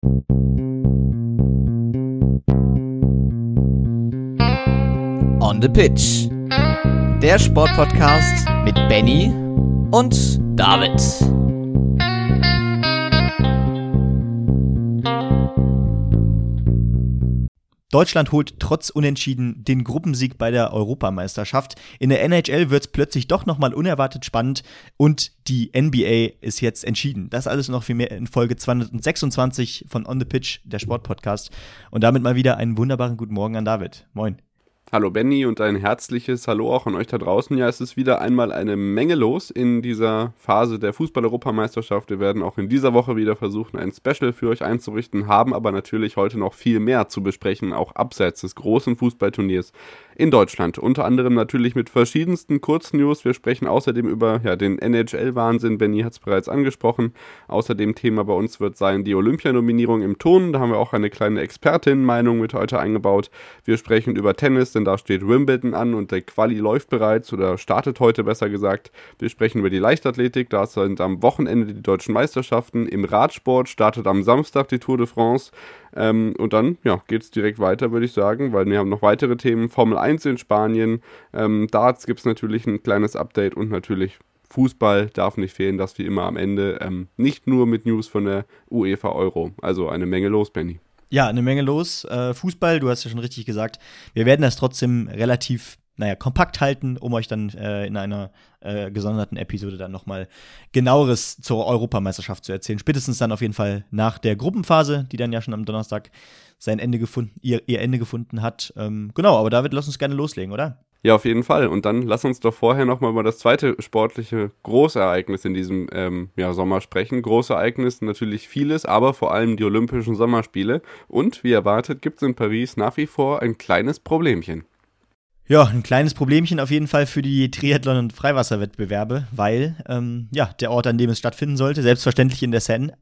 On the Pitch. Der Sportpodcast mit Benny und David. Deutschland holt trotz Unentschieden den Gruppensieg bei der Europameisterschaft. In der NHL wird es plötzlich doch nochmal unerwartet spannend und die NBA ist jetzt entschieden. Das alles noch viel mehr in Folge 226 von On the Pitch, der Sportpodcast. Und damit mal wieder einen wunderbaren guten Morgen an David. Moin. Hallo Benny und ein herzliches Hallo auch an euch da draußen. Ja, es ist wieder einmal eine Menge los in dieser Phase der Fußball-Europameisterschaft. Wir werden auch in dieser Woche wieder versuchen, ein Special für euch einzurichten, haben aber natürlich heute noch viel mehr zu besprechen, auch abseits des großen Fußballturniers in Deutschland. Unter anderem natürlich mit verschiedensten Kurznews. Wir sprechen außerdem über den NHL-Wahnsinn. Benny hat es bereits angesprochen. Außerdem Thema bei uns wird sein die Olympianominierung im Turnen. Da haben wir auch eine kleine Expertin-Meinung mit heute eingebaut. Wir sprechen über Tennis, denn da steht Wimbledon an und der Quali läuft bereits oder startet heute besser gesagt. Wir sprechen über die Leichtathletik. Da sind am Wochenende die deutschen Meisterschaften. Im Radsport startet am Samstag die Tour de France. Und dann geht es direkt weiter, würde ich sagen, weil wir haben noch weitere Themen. Formel 1 in Spanien, Darts gibt es natürlich ein kleines Update und natürlich Fußball darf nicht fehlen, dass wir immer am Ende nicht nur mit News von der UEFA Euro. Also eine Menge los, Benny. Ja, eine Menge los. Fußball, du hast ja schon richtig gesagt, wir werden das trotzdem relativ kompakt halten, um euch dann in einer gesonderten Episode dann nochmal Genaueres zur Europameisterschaft zu erzählen. Spätestens dann auf jeden Fall nach der Gruppenphase, die dann ja schon am Donnerstag ihr Ende gefunden hat. Genau, aber David, lass uns gerne loslegen, oder? Ja, auf jeden Fall. Und dann lass uns doch vorher nochmal über das zweite sportliche Großereignis in diesem Sommer sprechen. Großereignis natürlich vieles, aber vor allem die Olympischen Sommerspiele. Und wie erwartet gibt es in Paris nach wie vor ein kleines Problemchen. Ja, ein kleines Problemchen auf jeden Fall für die Triathlon- und Freiwasserwettbewerbe, weil der Ort, an dem es stattfinden sollte, selbstverständlich in der Seine,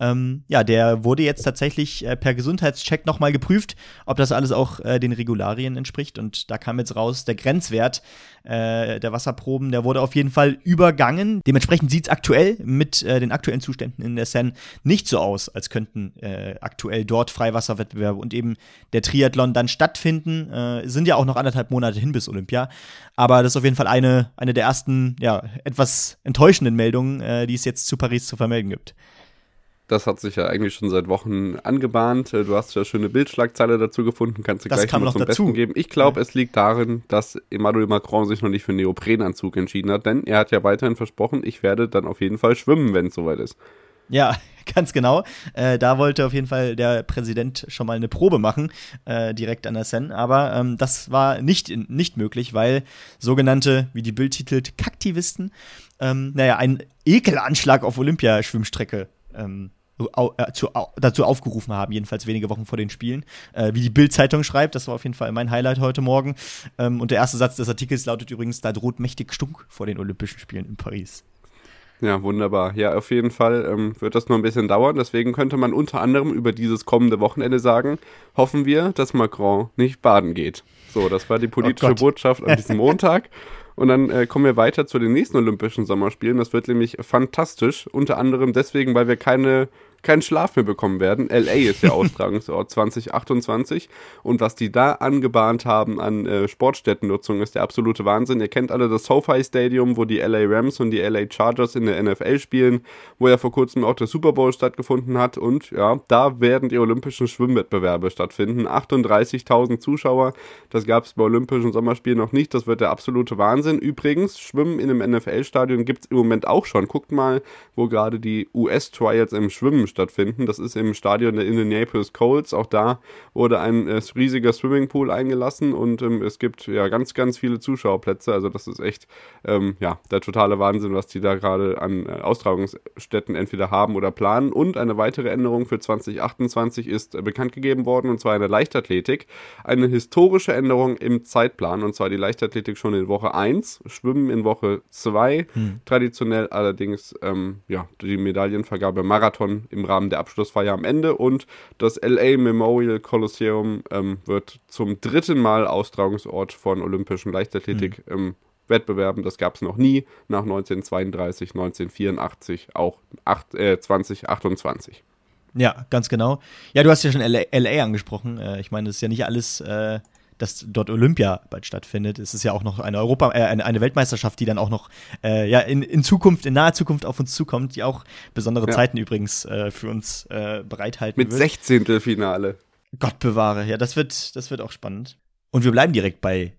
der wurde jetzt tatsächlich per Gesundheitscheck nochmal geprüft, ob das alles auch den Regularien entspricht. Und da kam jetzt raus, der Grenzwert der Wasserproben, der wurde auf jeden Fall übergangen. Dementsprechend sieht es aktuell mit den aktuellen Zuständen in der Seine nicht so aus, als könnten aktuell dort Freiwasserwettbewerbe und eben der Triathlon dann stattfinden. Sind ja auch noch 1,5 Monate hin bis Olympia. Aber das ist auf jeden Fall eine der ersten, etwas enttäuschenden Meldungen, die es jetzt zu Paris zu vermelden gibt. Das hat sich ja eigentlich schon seit Wochen angebahnt. Du hast ja schöne Bildschlagzeile dazu gefunden, kannst du gleich noch zum Besten geben. Ich glaube, es liegt darin, dass Emmanuel Macron sich noch nicht für einen Neoprenanzug entschieden hat, denn er hat ja weiterhin versprochen, ich werde dann auf jeden Fall schwimmen, wenn es soweit ist. Ja, ganz genau. Da wollte auf jeden Fall der Präsident schon mal eine Probe machen, direkt an der Seine. Aber das war nicht möglich, weil sogenannte, wie die Bild titelt, Kaktivisten, einen Ekelanschlag auf Olympiaschwimmstrecke dazu aufgerufen haben, jedenfalls wenige Wochen vor den Spielen. Wie die Bild-Zeitung schreibt, das war auf jeden Fall mein Highlight heute Morgen. Und der erste Satz des Artikels lautet übrigens, da droht mächtig Stunk vor den Olympischen Spielen in Paris. Ja, wunderbar. Ja, auf jeden Fall wird das noch ein bisschen dauern. Deswegen könnte man unter anderem über dieses kommende Wochenende sagen, hoffen wir, dass Macron nicht baden geht. So, das war die politische Botschaft an diesem Montag. Und dann kommen wir weiter zu den nächsten Olympischen Sommerspielen. Das wird nämlich fantastisch. Unter anderem deswegen, weil wir keinen Schlaf mehr bekommen werden. LA ist der Austragungsort 2028 und was die da angebahnt haben an Sportstättennutzung ist der absolute Wahnsinn. Ihr kennt alle das SoFi Stadium, wo die LA Rams und die LA Chargers in der NFL spielen, wo ja vor kurzem auch der Super Bowl stattgefunden hat und ja, da werden die Olympischen Schwimmwettbewerbe stattfinden. 38.000 Zuschauer, das gab es bei Olympischen Sommerspielen noch nicht, das wird der absolute Wahnsinn. Übrigens, Schwimmen in einem NFL-Stadion gibt es im Moment auch schon. Guckt mal, wo gerade die US-Trials im Schwimmen stattfinden. Das ist im Stadion der Indianapolis Colts. Auch da wurde ein riesiger Swimmingpool eingelassen und es gibt ja ganz, ganz viele Zuschauerplätze. Also das ist echt der totale Wahnsinn, was die da gerade an Austragungsstätten entweder haben oder planen. Und eine weitere Änderung für 2028 ist bekannt gegeben worden, und zwar in der Leichtathletik. Eine historische Änderung im Zeitplan, und zwar die Leichtathletik schon in Woche 1, Schwimmen in Woche 2. Traditionell allerdings die Medaillenvergabe Marathon im Rahmen der Abschlussfeier am Ende, und das LA Memorial Coliseum wird zum 3. Mal Austragungsort von olympischen Leichtathletik-Wettbewerben. Das gab es noch nie, nach 1932, 1984, auch 2028. Ja, ganz genau. Ja, du hast ja schon LA angesprochen. Ich meine, das ist ja nicht alles, dass dort Olympia bald stattfindet. Es ist ja auch noch eine eine Weltmeisterschaft, die dann auch noch in Zukunft, in naher Zukunft auf uns zukommt, die auch besondere Zeiten übrigens für uns bereithalten wird. Mit 16. Gott bewahre. Ja, das wird auch spannend. Und wir bleiben direkt bei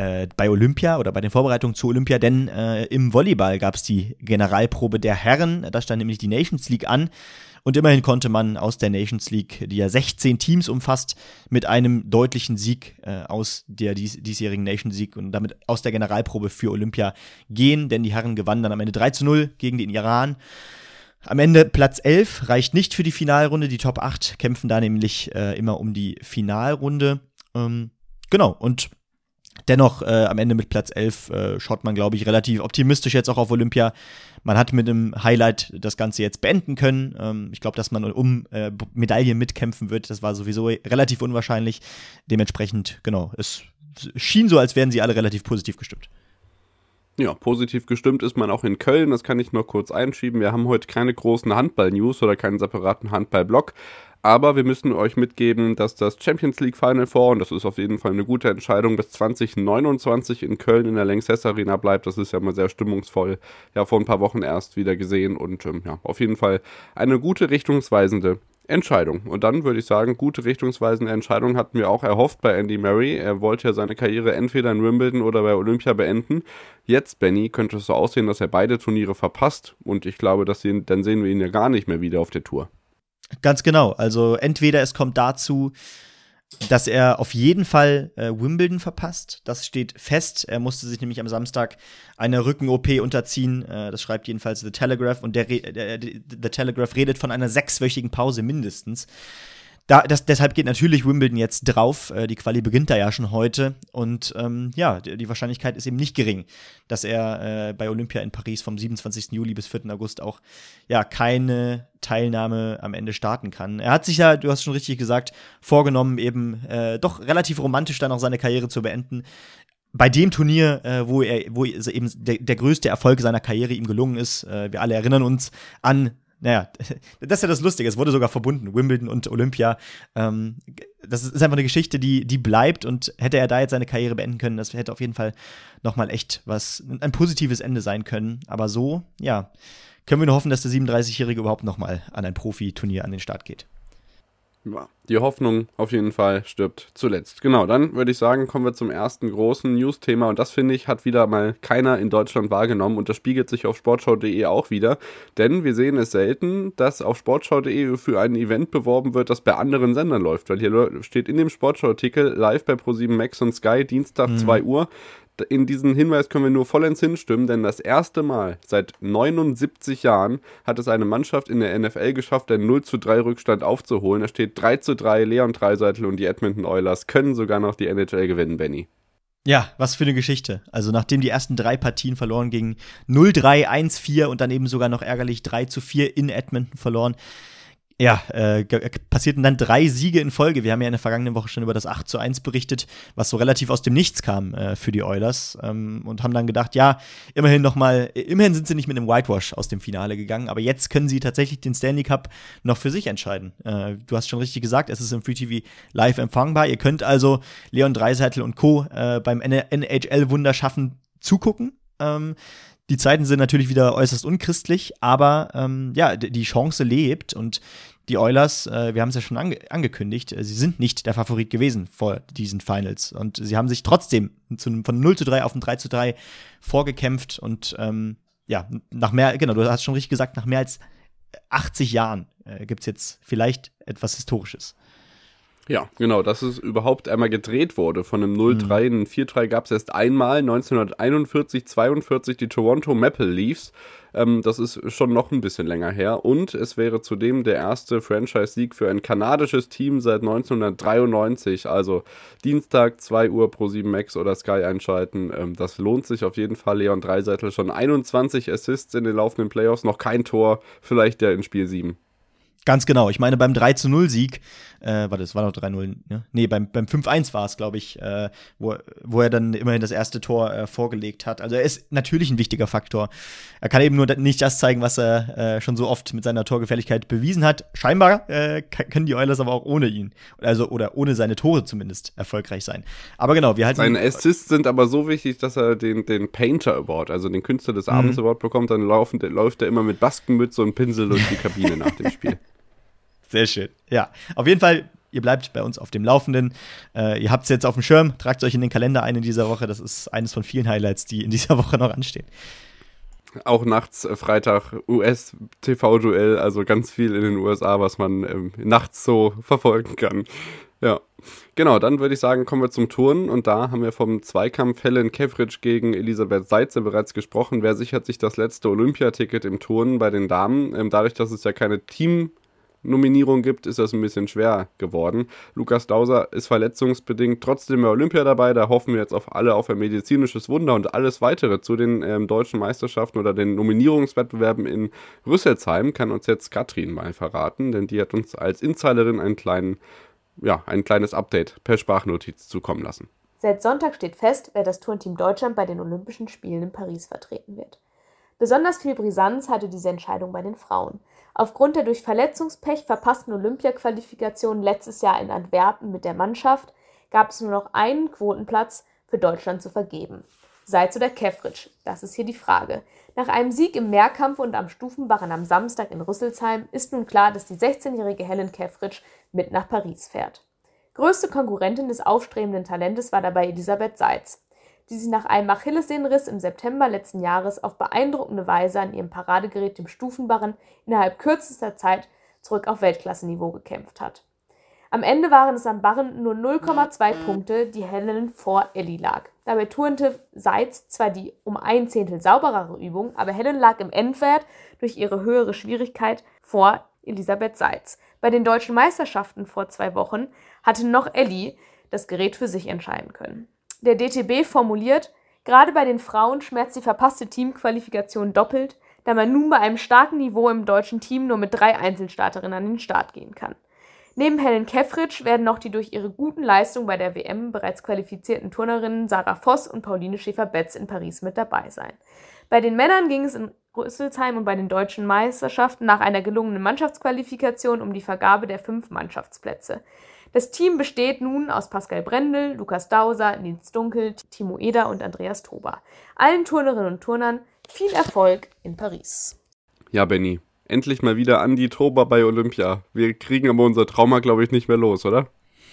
Olympia oder bei den Vorbereitungen zu Olympia, denn im Volleyball gab es die Generalprobe der Herren. Da stand nämlich die Nations League an. Und immerhin konnte man aus der Nations League, die ja 16 Teams umfasst, mit einem deutlichen Sieg aus der diesjährigen Nations League und damit aus der Generalprobe für Olympia gehen, denn die Herren gewannen dann am Ende 3-0 gegen den Iran. Am Ende Platz 11 reicht nicht für die Finalrunde, die Top 8 kämpfen da nämlich immer um die Finalrunde. Genau, und dennoch am Ende mit Platz 11 schaut man, glaube ich, relativ optimistisch jetzt auch auf Olympia. Man hat mit einem Highlight das Ganze jetzt beenden können. Ich glaube, dass man um Medaillen mitkämpfen wird, das war sowieso relativ unwahrscheinlich. Dementsprechend, genau, es schien so, als wären sie alle relativ positiv gestimmt. Ja, positiv gestimmt ist man auch in Köln, das kann ich noch kurz einschieben. Wir haben heute keine großen Handball-News oder keinen separaten Handball-Blog. Aber wir müssen euch mitgeben, dass das Champions League Final Four, und das ist auf jeden Fall eine gute Entscheidung, bis 2029 in Köln in der Lanxess Arena bleibt. Das ist ja mal sehr stimmungsvoll. Ja, vor ein paar Wochen erst wieder gesehen und ja, auf jeden Fall eine gute richtungsweisende Entscheidung. Und dann würde ich sagen, gute richtungsweisende Entscheidung hatten wir auch erhofft bei Andy Murray. Er wollte ja seine Karriere entweder in Wimbledon oder bei Olympia beenden. Jetzt, Benny, könnte es so aussehen, dass er beide Turniere verpasst. Und ich glaube, dann sehen wir ihn ja gar nicht mehr wieder auf der Tour. Ganz genau. Also entweder es kommt dazu, dass er auf jeden Fall Wimbledon verpasst. Das steht fest. Er musste sich nämlich am Samstag einer Rücken-OP unterziehen. Das schreibt jedenfalls The Telegraph. Und The Telegraph redet von einer 6-wöchigen Pause mindestens. Deshalb geht natürlich Wimbledon jetzt drauf. Die Quali beginnt da ja schon heute. Und ja, die Wahrscheinlichkeit ist eben nicht gering, dass er bei Olympia in Paris vom 27. Juli bis 4. August auch ja keine Teilnahme am Ende starten kann. Er hat sich ja, du hast schon richtig gesagt, vorgenommen, eben doch relativ romantisch dann auch seine Karriere zu beenden. Bei dem Turnier, wo eben der größte Erfolg seiner Karriere ihm gelungen ist. Wir alle erinnern uns an naja, das ist ja das Lustige, es wurde sogar verbunden, Wimbledon und Olympia. Das ist einfach eine Geschichte, die bleibt und hätte er da jetzt seine Karriere beenden können, das hätte auf jeden Fall nochmal echt ein positives Ende sein können. Aber so, ja, können wir nur hoffen, dass der 37-Jährige überhaupt nochmal an ein Profiturnier an den Start geht. Ja, die Hoffnung auf jeden Fall stirbt zuletzt. Genau, dann würde ich sagen, kommen wir zum ersten großen News-Thema und das, finde ich, hat wieder mal keiner in Deutschland wahrgenommen und das spiegelt sich auf sportschau.de auch wieder, denn wir sehen es selten, dass auf sportschau.de für ein Event beworben wird, das bei anderen Sendern läuft, weil hier steht in dem Sportschau-Artikel live bei Pro7 Max und Sky, Dienstag 2 Uhr. In diesen Hinweis können wir nur vollends hinstimmen, denn das erste Mal seit 79 Jahren hat es eine Mannschaft in der NFL geschafft, einen 0-3 Rückstand aufzuholen. Da steht 3-3, Leon Draisaitl und die Edmonton Oilers können sogar noch die NHL gewinnen, Benny. Ja, was für eine Geschichte. Also nachdem die ersten 3 Partien verloren gingen, 0-3, 1-4 und dann eben sogar noch ärgerlich 3-4 in Edmonton verloren. Ja, passierten dann 3 Siege in Folge. Wir haben ja in der vergangenen Woche schon über das 8-1 berichtet, was so relativ aus dem Nichts kam für die Oilers und haben dann gedacht, ja, immerhin sind sie nicht mit einem Whitewash aus dem Finale gegangen, aber jetzt können sie tatsächlich den Stanley Cup noch für sich entscheiden. Du hast schon richtig gesagt, es ist im Free TV live empfangbar. Ihr könnt also Leon Draisaitl und Co. Beim NHL-Wunder schaffen zugucken. Die Zeiten sind natürlich wieder äußerst unchristlich, aber ja, die Chance lebt und die Oilers, wir haben es ja schon angekündigt, sie sind nicht der Favorit gewesen vor diesen Finals und sie haben sich trotzdem von 0-3 auf ein 3-3 vorgekämpft und ja, du hast schon richtig gesagt, nach mehr als 80 Jahren gibt es jetzt vielleicht etwas Historisches. Ja, genau, dass es überhaupt einmal gedreht wurde. Von einem 0-3 in 4-3 gab es erst einmal, 1941, 42 die Toronto Maple Leafs. Das ist schon noch ein bisschen länger her. Und es wäre zudem der erste Franchise-Sieg für ein kanadisches Team seit 1993. Also Dienstag, 2 Uhr Pro7 Max oder Sky einschalten. Das lohnt sich auf jeden Fall. Leon Draisaitl schon 21 Assists in den laufenden Playoffs, noch kein Tor, vielleicht der in Spiel 7. Ganz genau. Ich meine, beim 3-0-Sieg Das war noch 3-0, ne? Nee, beim 5-1 war es, glaube ich, wo er dann immerhin das erste Tor vorgelegt hat. Also er ist natürlich ein wichtiger Faktor. Er kann eben nur nicht das zeigen, was er schon so oft mit seiner Torgefährlichkeit bewiesen hat. Scheinbar können die Oilers aber auch ohne ihn, oder ohne seine Tore zumindest, erfolgreich sein. Aber genau, wir halten. Seine Assists sind aber so wichtig, dass er den Painter Award, also den Künstler des Abends Award bekommt. Dann läuft er immer mit Baskenmütze und Pinsel durch die Kabine nach dem Spiel. Sehr schön. Ja, auf jeden Fall, ihr bleibt bei uns auf dem Laufenden. Ihr habt es jetzt auf dem Schirm, tragt es euch in den Kalender ein in dieser Woche. Das ist eines von vielen Highlights, die in dieser Woche noch anstehen. Auch nachts, Freitag, US-TV-Duell, also ganz viel in den USA, was man nachts so verfolgen kann. Ja, genau, dann würde ich sagen, kommen wir zum Turnen. Und da haben wir vom Zweikampf Helen Kefric gegen Elisabeth Seitze bereits gesprochen. Wer sichert sich das letzte Olympiaticket im Turnen bei den Damen? Dadurch, dass es ja keine Teamnominierung gibt, ist das ein bisschen schwer geworden. Lukas Dauser ist verletzungsbedingt trotzdem bei Olympia dabei. Da hoffen wir jetzt auf ein medizinisches Wunder und alles weitere zu den deutschen Meisterschaften oder den Nominierungswettbewerben in Rüsselsheim kann uns jetzt Katrin mal verraten, denn die hat uns als Insiderin ein kleines Update per Sprachnotiz zukommen lassen. Seit Sonntag steht fest, wer das Turnteam Deutschland bei den Olympischen Spielen in Paris vertreten wird. Besonders viel Brisanz hatte diese Entscheidung bei den Frauen. Aufgrund der durch Verletzungspech verpassten Olympia-Qualifikationen letztes Jahr in Antwerpen mit der Mannschaft gab es nur noch einen Quotenplatz für Deutschland zu vergeben. Seitz oder Kefric? Das ist hier die Frage. Nach einem Sieg im Mehrkampf und am Stufenbarren am Samstag in Rüsselsheim ist nun klar, dass die 16-jährige Helen Kefric mit nach Paris fährt. Größte Konkurrentin des aufstrebenden Talentes war dabei Elisabeth Seitz, die sich nach einem Achillessehnenriss im September letzten Jahres auf beeindruckende Weise an ihrem Paradegerät dem Stufenbarren innerhalb kürzester Zeit zurück auf Weltklasseniveau gekämpft hat. Am Ende waren es am Barren nur 0,2 Punkte, die Helen vor Elli lag. Dabei turnte Seitz zwar die um ein Zehntel sauberere Übung, aber Helen lag im Endwert durch ihre höhere Schwierigkeit vor Elisabeth Seitz. Bei den deutschen Meisterschaften vor 2 Wochen hatte noch Elli das Gerät für sich entscheiden können. Der DTB formuliert, gerade bei den Frauen schmerzt die verpasste Teamqualifikation doppelt, da man nun bei einem starken Niveau im deutschen Team nur mit 3 Einzelstarterinnen an den Start gehen kann. Neben Helen Kefric werden noch die durch ihre guten Leistungen bei der WM bereits qualifizierten Turnerinnen Sarah Voss und Pauline Schäfer-Betz in Paris mit dabei sein. Bei den Männern ging es in Rüsselsheim und bei den deutschen Meisterschaften nach einer gelungenen Mannschaftsqualifikation um die Vergabe der 5 Mannschaftsplätze. Das Team besteht nun aus Pascal Brendel, Lukas Dauser, Nils Dunkel, Timo Eder und Andreas Toba. Allen Turnerinnen und Turnern viel Erfolg in Paris. Ja, Benni, endlich mal wieder Andi Toba bei Olympia. Wir kriegen aber unser Trauma, glaube ich, nicht mehr los, oder?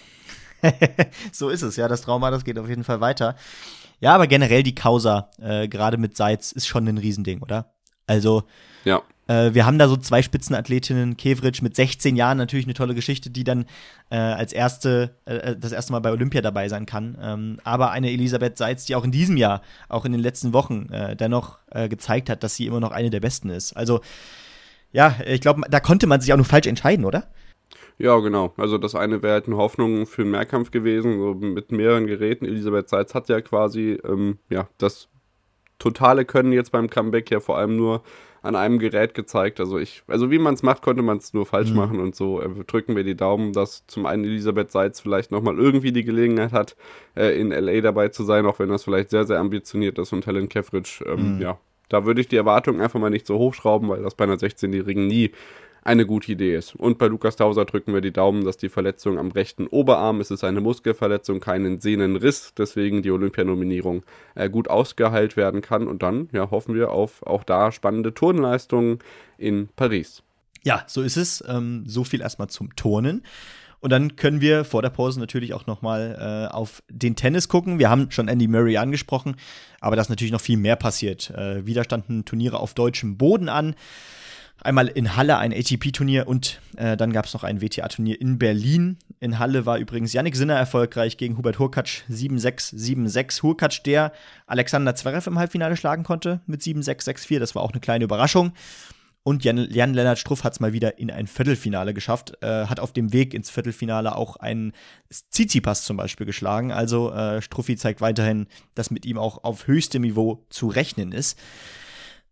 So ist es, ja, das Trauma, das geht auf jeden Fall weiter. Ja, aber generell die Causa, gerade mit Seitz, ist schon ein Riesending, oder? Also, ja. Wir haben da so 2 Spitzenathletinnen, Kefric mit 16 Jahren, natürlich eine tolle Geschichte, die dann das erste Mal bei Olympia dabei sein kann. Aber eine Elisabeth Seitz, die auch in diesem Jahr, auch in den letzten Wochen dennoch gezeigt hat, dass sie immer noch eine der Besten ist. Also, ja, ich glaube, da konnte man sich auch nur falsch entscheiden, oder? Ja, genau. Also das eine wäre halt eine Hoffnung für einen Mehrkampf gewesen, so mit mehreren Geräten. Elisabeth Seitz hat ja quasi das totale Können jetzt beim Comeback ja vor allem nur an einem Gerät gezeigt. Also wie man es macht, konnte man es nur falsch machen und so drücken wir die Daumen, dass zum einen Elisabeth Seitz vielleicht nochmal irgendwie die Gelegenheit hat, in LA dabei zu sein, auch wenn das vielleicht sehr, sehr ambitioniert ist und Helen Kefric, da würde ich die Erwartungen einfach mal nicht so hochschrauben, weil das bei einer 16-Jährigen nie eine gute Idee ist. Und bei Lukas Dauser drücken wir die Daumen, dass die Verletzung am rechten Oberarm, es ist eine Muskelverletzung, keinen Sehnenriss, deswegen die Olympianominierung gut ausgeheilt werden kann. Und dann hoffen wir auf auch da spannende Turnleistungen in Paris. Ja, so ist es. So viel erstmal zum Turnen. Und dann können wir vor der Pause natürlich auch nochmal auf den Tennis gucken. Wir haben schon Andy Murray angesprochen, aber da ist natürlich noch viel mehr passiert. Wieder standen Turniere auf deutschem Boden an. Einmal in Halle ein ATP-Turnier und dann gab es noch ein WTA-Turnier in Berlin. In Halle war übrigens Jannik Sinner erfolgreich gegen Hubert Hurkacz 7-6, 7-6. Hurkacz, der Alexander Zverev im Halbfinale schlagen konnte mit 7-6, 6-4. Das war auch eine kleine Überraschung. Und Jan-Lennart Struff hat es mal wieder in ein Viertelfinale geschafft. Hat auf dem Weg ins Viertelfinale auch einen Tsitsipas zum Beispiel geschlagen. Also Struffi zeigt weiterhin, dass mit ihm auch auf höchstem Niveau zu rechnen ist.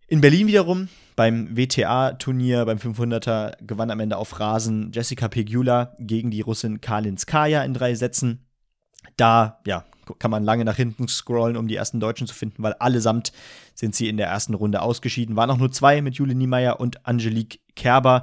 In Berlin wiederum, beim WTA-Turnier, beim 500er, gewann am Ende auf Rasen Jessica Pegula gegen die Russin Kalinskaya in 3 Sätzen. Da, ja, kann man lange nach hinten scrollen, um die ersten Deutschen zu finden, weil allesamt sind sie in der ersten Runde ausgeschieden. Waren auch nur 2 mit Jule Niemeyer und Angelique Kerber.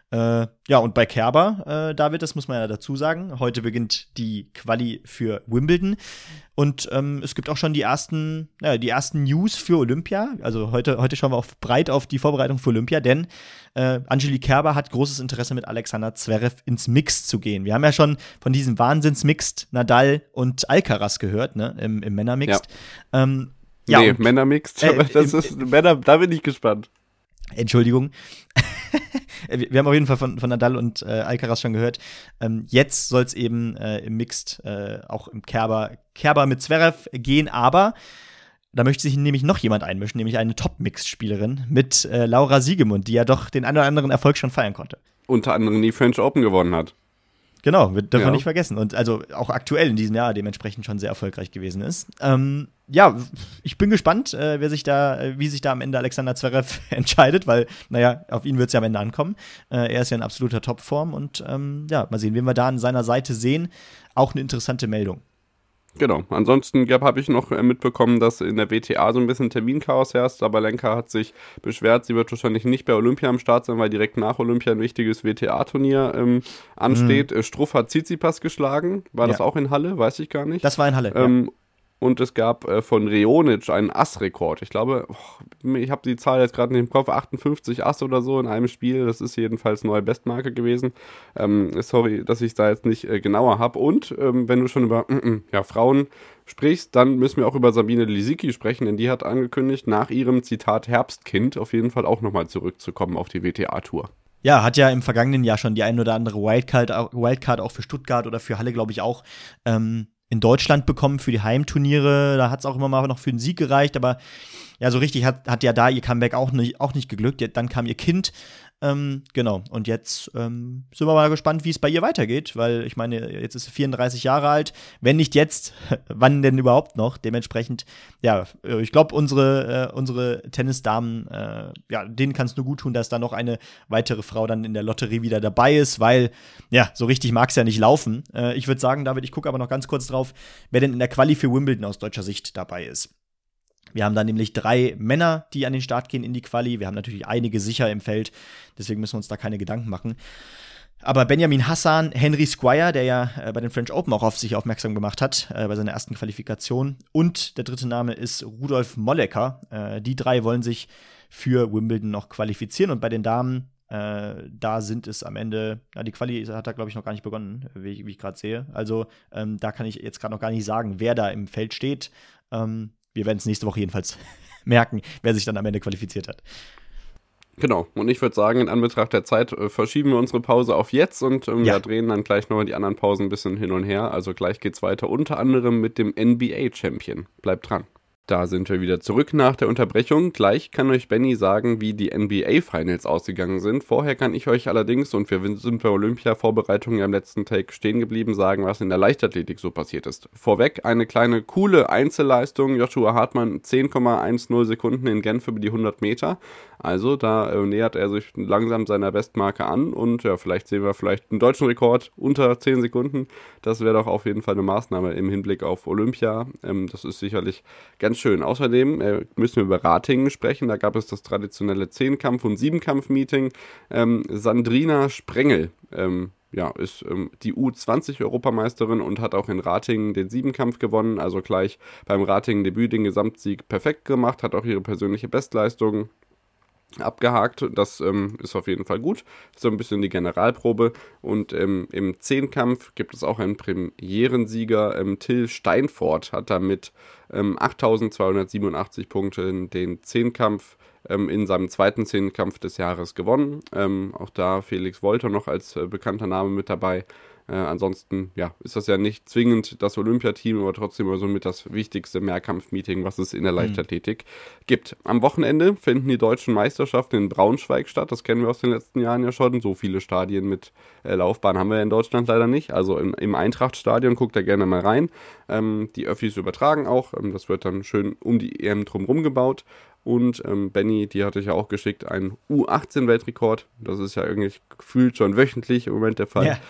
Ja, und bei Kerber, David, das muss man ja dazu sagen, heute beginnt die Quali für Wimbledon und es gibt auch schon die ersten News für Olympia. Also heute schauen wir breit auf die Vorbereitung für Olympia, denn Angelique Kerber hat großes Interesse, mit Alexander Zverev ins Mixed zu gehen. Wir haben ja schon von diesem Wahnsinns-Mixed Nadal und Alcaraz gehört, ne, im Männer-Mixed. Ja. Männer-Mixed, Männer, da bin ich gespannt. Entschuldigung. Wir haben auf jeden Fall von Nadal und Alcaraz schon gehört. Jetzt soll es eben im Mixed auch im Kerber mit Zverev gehen, aber da möchte sich nämlich noch jemand einmischen, nämlich eine Top-Mixed-Spielerin mit Laura Siegemund, die ja doch den einen oder anderen Erfolg schon feiern konnte. Unter anderem die French Open gewonnen hat. Genau, dürfen wir nicht vergessen. Und also auch aktuell in diesem Jahr dementsprechend schon sehr erfolgreich gewesen ist. Ja, ich bin gespannt, wie sich da am Ende Alexander Zverev entscheidet, weil, naja, auf ihn wird es ja am Ende ankommen. Er ist ja in absoluter Topform und ja, mal sehen, wen wir da an seiner Seite sehen. Auch eine interessante Meldung. Genau, ansonsten habe ich noch mitbekommen, dass in der WTA so ein bisschen Terminchaos herrscht. Sabalenka hat sich beschwert, sie wird wahrscheinlich nicht bei Olympia am Start sein, weil direkt nach Olympia ein wichtiges WTA-Turnier ansteht. Struff hat Tsitsipas geschlagen, war das auch in Halle? Weiß ich gar nicht. Das war in Halle, ja. Und es gab von Reonic einen Ass-Rekord. Ich glaube, ich habe die Zahl jetzt gerade nicht im Kopf, 58 Ass oder so in einem Spiel. Das ist jedenfalls neue Bestmarke gewesen. Sorry, dass ich es da jetzt nicht genauer habe. Und wenn du schon über Frauen sprichst, dann müssen wir auch über Sabine Lisicki sprechen, denn die hat angekündigt, nach ihrem Zitat Herbstkind auf jeden Fall auch nochmal zurückzukommen auf die WTA-Tour. Ja, hat ja im vergangenen Jahr schon die ein oder andere Wildcard auch für Stuttgart oder für Halle, glaube ich, auch in Deutschland bekommen für die Heimturniere. Da hat es auch immer mal noch für den Sieg gereicht, aber ja, so richtig hat ja da ihr Comeback auch nicht geglückt. Dann kam ihr Kind. Genau, und jetzt sind wir mal gespannt, wie es bei ihr weitergeht, weil ich meine, jetzt ist sie 34 Jahre alt. Wenn nicht jetzt, wann denn überhaupt noch? Dementsprechend, ja, ich glaube, unsere Tennisdamen, denen kann es nur gut tun, dass da noch eine weitere Frau dann in der Lotterie wieder dabei ist, weil, ja, so richtig mag es ja nicht laufen. Ich würde sagen, David, ich gucke aber noch ganz kurz drauf, wer denn in der Quali für Wimbledon aus deutscher Sicht dabei ist. Wir haben da nämlich 3 Männer, die an den Start gehen in die Quali. Wir haben natürlich einige sicher im Feld, deswegen müssen wir uns da keine Gedanken machen. Aber Benjamin Hassan, Henry Squire, der ja bei den French Open auch auf sich aufmerksam gemacht hat, bei seiner ersten Qualifikation. Und der dritte Name ist Rudolf Molleker. Die 3 wollen sich für Wimbledon noch qualifizieren. Und bei den Damen, da sind es am Ende, die Quali hat da, glaube ich, noch gar nicht begonnen, wie ich gerade sehe. Also da kann ich jetzt gerade noch gar nicht sagen, wer da im Feld steht. Wir werden es nächste Woche jedenfalls merken, wer sich dann am Ende qualifiziert hat. Genau, und ich würde sagen, in Anbetracht der Zeit verschieben wir unsere Pause auf jetzt und wir drehen dann gleich nochmal die anderen Pausen ein bisschen hin und her. Also gleich geht's weiter, unter anderem mit dem NBA-Champion. Bleibt dran. Da sind wir wieder zurück nach der Unterbrechung. Gleich kann euch Benny sagen, wie die NBA-Finals ausgegangen sind. Vorher kann ich euch allerdings, und wir sind bei Olympia-Vorbereitungen am letzten Take stehen geblieben, sagen, was in der Leichtathletik so passiert ist. Vorweg eine kleine, coole Einzelleistung. Joshua Hartmann 10,10 Sekunden in Genf über die 100 Meter. Also da nähert er sich langsam seiner Bestmarke an und ja, vielleicht sehen wir einen deutschen Rekord unter 10 Sekunden. Das wäre doch auf jeden Fall eine Maßnahme im Hinblick auf Olympia. Das ist sicherlich ganz schön. Außerdem müssen wir über Ratingen sprechen. Da gab es das traditionelle 10-Kampf- und 7-Kampf-Meeting. Sandrina Sprengel ist die U20-Europameisterin und hat auch in Ratingen den 7-Kampf gewonnen. Also gleich beim Ratingen-Debüt den Gesamtsieg perfekt gemacht, hat auch ihre persönliche Bestleistung abgehakt. Das ist auf jeden Fall gut. So ein bisschen die Generalprobe. Und im 10-Kampf gibt es auch einen Premierensieger. Till Steinfort hat damit 8.287 Punkten den 10-Kampf in seinem zweiten 10-Kampf des Jahres gewonnen. Auch da Felix Wolter noch als bekannter Name mit dabei. Ansonsten ist das ja nicht zwingend das Olympiateam, aber trotzdem immer so mit das wichtigste Mehrkampf-Meeting, was es in der Leichtathletik gibt. Am Wochenende finden die deutschen Meisterschaften in Braunschweig statt. Das kennen wir aus den letzten Jahren ja schon. So viele Stadien mit Laufbahn haben wir in Deutschland leider nicht. Also im Eintracht-Stadion, guckt da gerne mal rein. Die Öffis übertragen auch. Das wird dann schön um die EM drumherum gebaut. und Benny, die hatte ich ja auch geschickt, ein U18-Weltrekord. Das ist ja irgendwie gefühlt schon wöchentlich im Moment der Fall. Ja.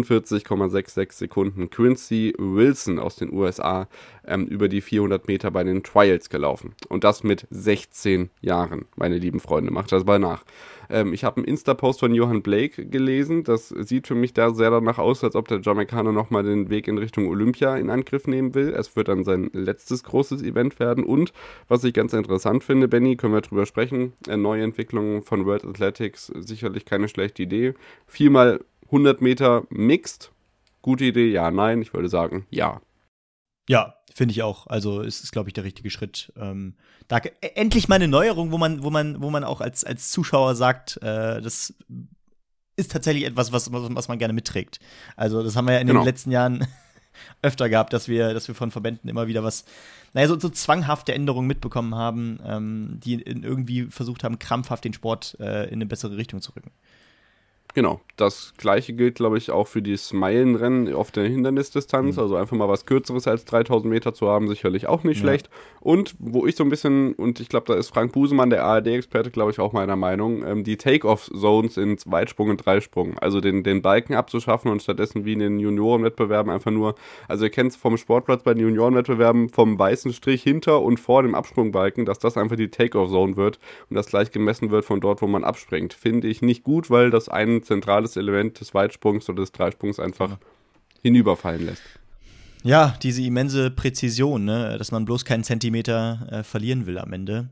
44,66 Sekunden. Quincy Wilson aus den USA über die 400 Meter bei den Trials gelaufen. Und das mit 16 Jahren, meine lieben Freunde. Macht das mal nach. Ich habe einen Insta-Post von Johann Blake gelesen. Das sieht für mich da sehr danach aus, als ob der Jamaikaner nochmal den Weg in Richtung Olympia in Angriff nehmen will. Es wird dann sein letztes großes Event werden. Und was ich ganz interessant finde, Benny, können wir drüber sprechen, neue Entwicklungen von World Athletics, sicherlich keine schlechte Idee. 4x 100 Meter Mixed, gute Idee, ja, nein, ich würde sagen, ja. Ja, finde ich auch. Also es ist, glaube ich, der richtige Schritt. Da endlich mal eine Neuerung, wo man auch als Zuschauer sagt, das ist tatsächlich etwas, was man gerne mitträgt. Also das haben wir ja in den letzten Jahren öfter gehabt, dass wir von Verbänden immer wieder so zwanghafte Änderungen mitbekommen haben, die irgendwie versucht haben, krampfhaft den Sport in eine bessere Richtung zu rücken. Genau, das gleiche gilt, glaube ich, auch für die Meilenrennen auf der Hindernisdistanz, also einfach mal was Kürzeres als 3000 Meter zu haben, sicherlich auch nicht schlecht. Und wo ich so ein bisschen, und ich glaube, da ist Frank Busemann, der ARD-Experte, glaube ich, auch meiner Meinung, die Take-Off-Zones in Weitsprung und Dreisprung, also den Balken abzuschaffen und stattdessen wie in den Juniorenwettbewerben einfach nur, also ihr kennt es vom Sportplatz bei den Juniorenwettbewerben, vom weißen Strich hinter und vor dem Absprungbalken, dass das einfach die Take-Off-Zone wird und das gleich gemessen wird von dort, wo man abspringt. Finde ich nicht gut, weil das ein zentrales Element des Weitsprungs oder des Dreisprungs einfach hinüberfallen lässt. Ja, diese immense Präzision, ne, dass man bloß keinen Zentimeter verlieren will am Ende.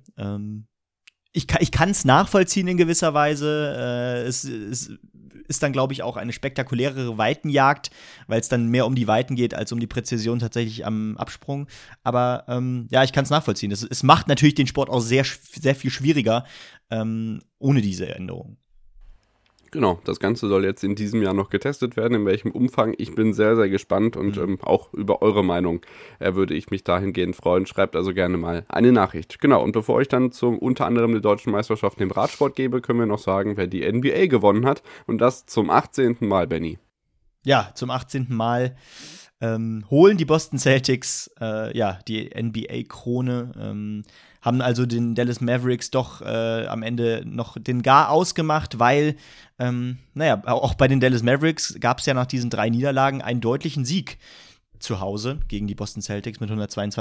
Ich kann es nachvollziehen in gewisser Weise. Es ist dann, glaube ich, auch eine spektakulärere Weitenjagd, weil es dann mehr um die Weiten geht, als um die Präzision tatsächlich am Absprung. Aber ich kann es nachvollziehen. Es macht natürlich den Sport auch sehr, sehr viel schwieriger ohne diese Änderung. Genau, das Ganze soll jetzt in diesem Jahr noch getestet werden, in welchem Umfang. Ich bin sehr, sehr gespannt und auch über eure Meinung würde ich mich dahingehend freuen. Schreibt also gerne mal eine Nachricht. Genau, und bevor ich dann unter anderem der deutschen Meisterschaft im Radsport gebe, können wir noch sagen, wer die NBA gewonnen hat. Und das zum 18. Mal, Benny. Ja, zum 18. Mal holen die Boston Celtics die NBA-Krone, haben also den Dallas Mavericks doch am Ende noch den Gar ausgemacht, weil, auch bei den Dallas Mavericks gab es ja nach diesen 3 Niederlagen einen deutlichen Sieg zu Hause gegen die Boston Celtics mit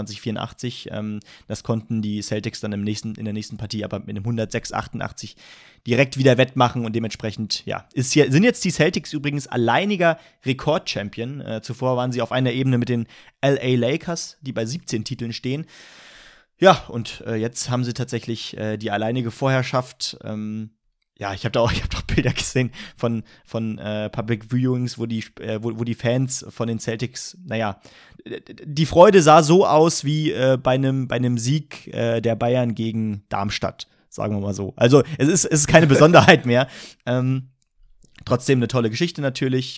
122-84. Das konnten die Celtics dann in der nächsten Partie aber mit einem 106-88 direkt wieder wettmachen und dementsprechend, sind jetzt die Celtics übrigens alleiniger Rekord-Champion. Zuvor waren sie auf einer Ebene mit den LA Lakers, die bei 17 Titeln stehen. Ja, und jetzt haben sie tatsächlich die alleinige Vorherrschaft. Ich habe doch Bilder gesehen von Public Viewings, wo die Fans von den Celtics, die Freude sah so aus wie bei einem Sieg der Bayern gegen Darmstadt, sagen wir mal so. Also es ist keine Besonderheit mehr. Trotzdem eine tolle Geschichte natürlich.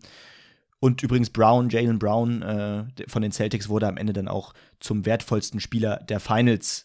Und übrigens Jaylen Brown von den Celtics wurde am Ende dann auch zum wertvollsten Spieler der Finals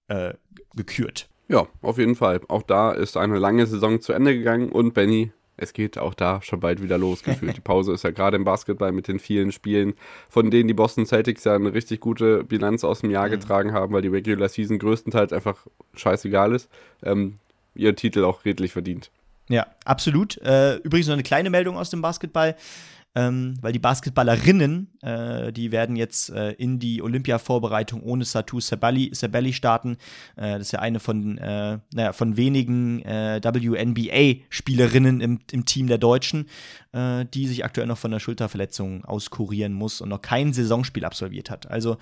gekürt. Ja, auf jeden Fall. Auch da ist eine lange Saison zu Ende gegangen und Benny, es geht auch da schon bald wieder los gefühlt. Die Pause ist ja gerade im Basketball mit den vielen Spielen, von denen die Boston Celtics ja eine richtig gute Bilanz aus dem Jahr getragen haben, weil die Regular Season größtenteils einfach scheißegal ist. Ihr Titel auch redlich verdient. Ja, absolut. Übrigens noch eine kleine Meldung aus dem Basketball. Weil die Basketballerinnen, die werden jetzt in die Olympia-Vorbereitung ohne Satou Sabally starten. Das ist ja eine von wenigen WNBA-Spielerinnen im Team der Deutschen, die sich aktuell noch von einer Schulterverletzung auskurieren muss und noch kein Saisonspiel absolviert hat. Also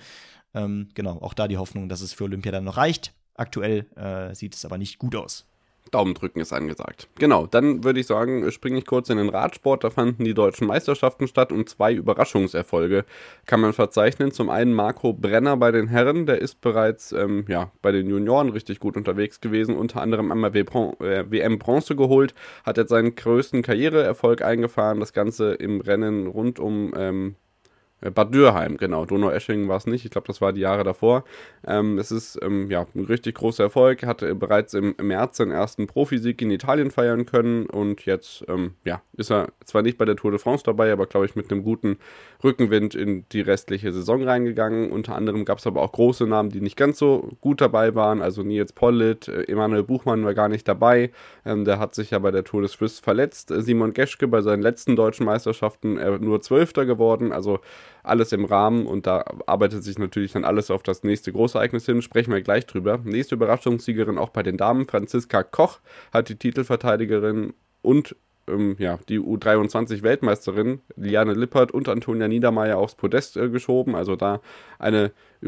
auch da die Hoffnung, dass es für Olympia dann noch reicht. Aktuell sieht es aber nicht gut aus. Daumen drücken ist angesagt. Genau, dann würde ich sagen, springe ich kurz in den Radsport. Da fanden die deutschen Meisterschaften statt und 2 Überraschungserfolge kann man verzeichnen. Zum einen Marco Brenner bei den Herren, der ist bereits bei den Junioren richtig gut unterwegs gewesen, unter anderem einmal WM Bronze geholt, hat jetzt seinen größten Karriereerfolg eingefahren, das Ganze im Rennen rund um Bad Dürheim, genau. Donaueschingen war es nicht. Ich glaube, das war die Jahre davor. Es ist ein richtig großer Erfolg. Hatte bereits im März seinen ersten Profisieg in Italien feiern können. Und jetzt ist er zwar nicht bei der Tour de France dabei, aber glaube ich mit einem guten Rückenwind in die restliche Saison reingegangen. Unter anderem gab es aber auch große Namen, die nicht ganz so gut dabei waren. Also Nils Politt, Emanuel Buchmann war gar nicht dabei. Der hat sich ja bei der Tour de Suisse verletzt. Simon Geschke bei seinen letzten deutschen Meisterschaften nur 12. geworden. Also alles im Rahmen und da arbeitet sich natürlich dann alles auf das nächste Großereignis hin, sprechen wir gleich drüber. Nächste Überraschungssiegerin auch bei den Damen, Franziska Koch, hat die Titelverteidigerin und die U23-Weltmeisterin Liane Lippert und Antonia Niedermeier aufs Podest geschoben, also da eine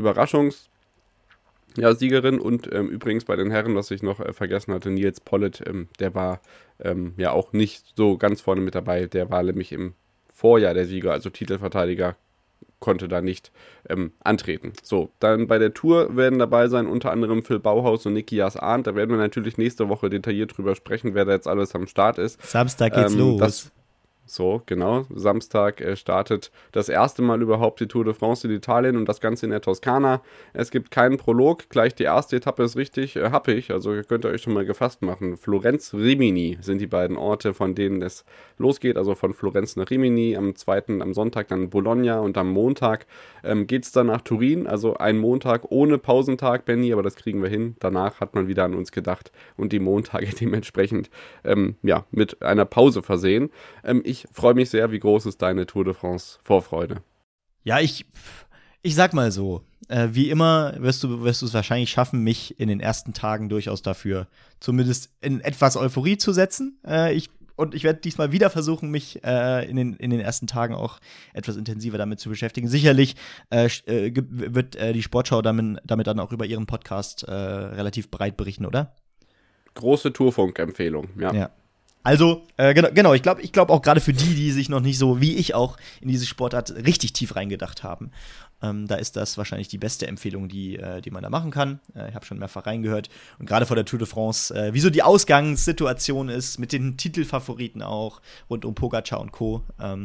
Siegerin und übrigens bei den Herren, was ich noch vergessen hatte, Nils Politt, der war auch nicht so ganz vorne mit dabei, der war nämlich im Vorjahr der Sieger, also Titelverteidiger, konnte da nicht antreten. So, dann bei der Tour werden dabei sein unter anderem Phil Bauhaus und Nikias Arndt. Da werden wir natürlich nächste Woche detailliert drüber sprechen, wer da jetzt alles am Start ist. Samstag geht's los. So, genau. Samstag startet das erste Mal überhaupt die Tour de France in Italien und das Ganze in der Toskana. Es gibt keinen Prolog, gleich die erste Etappe ist richtig happig, also könnt ihr euch schon mal gefasst machen. Florenz, Rimini sind die beiden Orte, von denen es losgeht, also von Florenz nach Rimini, am Sonntag dann Bologna und am Montag geht es dann nach Turin, also ein Montag ohne Pausentag, Benny, aber das kriegen wir hin. Danach hat man wieder an uns gedacht und die Montage dementsprechend mit einer Pause versehen. Ich freue mich sehr. Wie groß ist deine Tour de France Vorfreude? Ja, ich sag mal so, wie immer wirst du es wahrscheinlich schaffen, mich in den ersten Tagen durchaus dafür zumindest in etwas Euphorie zu setzen. Ich werde diesmal wieder versuchen, mich in den ersten Tagen auch etwas intensiver damit zu beschäftigen. Sicherlich wird die Sportschau damit dann auch über ihren Podcast relativ breit berichten, oder? Große Tourfunk-Empfehlung, ja. Also, genau, ich glaube auch gerade für die sich noch nicht so wie ich auch in diese Sportart richtig tief reingedacht haben, da ist das wahrscheinlich die beste Empfehlung, die man da machen kann. Ich habe schon mehrfach reingehört. Und gerade vor der Tour de France, wie so die Ausgangssituation ist, mit den Titelfavoriten auch, rund um Pogacar und Co.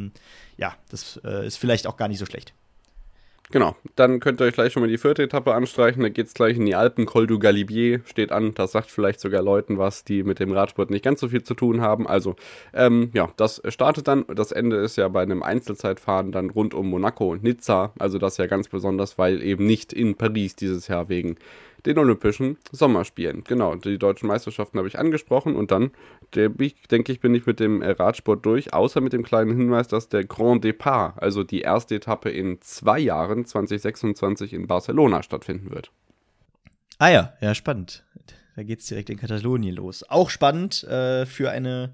Das ist vielleicht auch gar nicht so schlecht. Genau, dann könnt ihr euch gleich schon mal die 4. Etappe anstreichen, da geht es gleich in die Alpen, Col du Galibier steht an, das sagt vielleicht sogar Leuten was, die mit dem Radsport nicht ganz so viel zu tun haben, also das startet dann, das Ende ist ja bei einem Einzelzeitfahren dann rund um Monaco und Nizza, also das ja ganz besonders, weil eben nicht in Paris dieses Jahr wegen den Olympischen Sommerspielen. Genau, die deutschen Meisterschaften habe ich angesprochen und dann, denke ich, bin ich mit dem Radsport durch, außer mit dem kleinen Hinweis, dass der Grand Départ, also die erste Etappe in 2 Jahren, 2026 in Barcelona stattfinden wird. Ah ja, spannend. Da geht's direkt in Katalonien los. Auch spannend für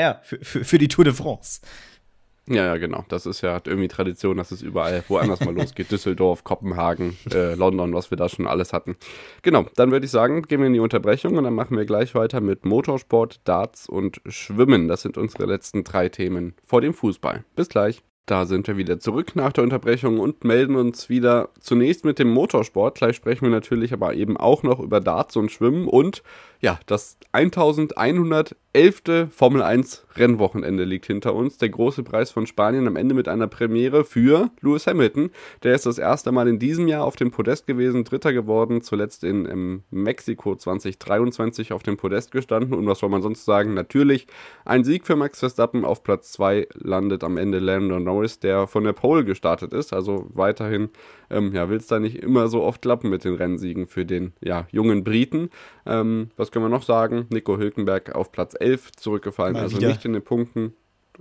die Tour de France. Ja, genau. Das ist ja irgendwie Tradition, dass es überall woanders mal losgeht. Düsseldorf, Kopenhagen, London, was wir da schon alles hatten. Genau, dann würde ich sagen, gehen wir in die Unterbrechung und dann machen wir gleich weiter mit Motorsport, Darts und Schwimmen. Das sind unsere letzten 3 Themen vor dem Fußball. Bis gleich. Da sind wir wieder zurück nach der Unterbrechung und melden uns wieder zunächst mit dem Motorsport. Gleich sprechen wir natürlich aber eben auch noch über Darts und Schwimmen und das 1111. Formel 1 Rennwochenende liegt hinter uns. Der große Preis von Spanien am Ende mit einer Premiere für Lewis Hamilton. Der ist das erste Mal in diesem Jahr auf dem Podest gewesen, Dritter geworden, zuletzt in Mexiko 2023 auf dem Podest gestanden. Und was soll man sonst sagen? Natürlich ein Sieg für Max Verstappen. Auf Platz 2 landet am Ende Lando Norris, der von der Pole gestartet ist. Also weiterhin will es da nicht immer so oft klappen mit den Rennsiegen für den jungen Briten. Was können wir noch sagen? Nico Hülkenberg auf Platz 11 zurückgefallen, also nicht in den Punkten.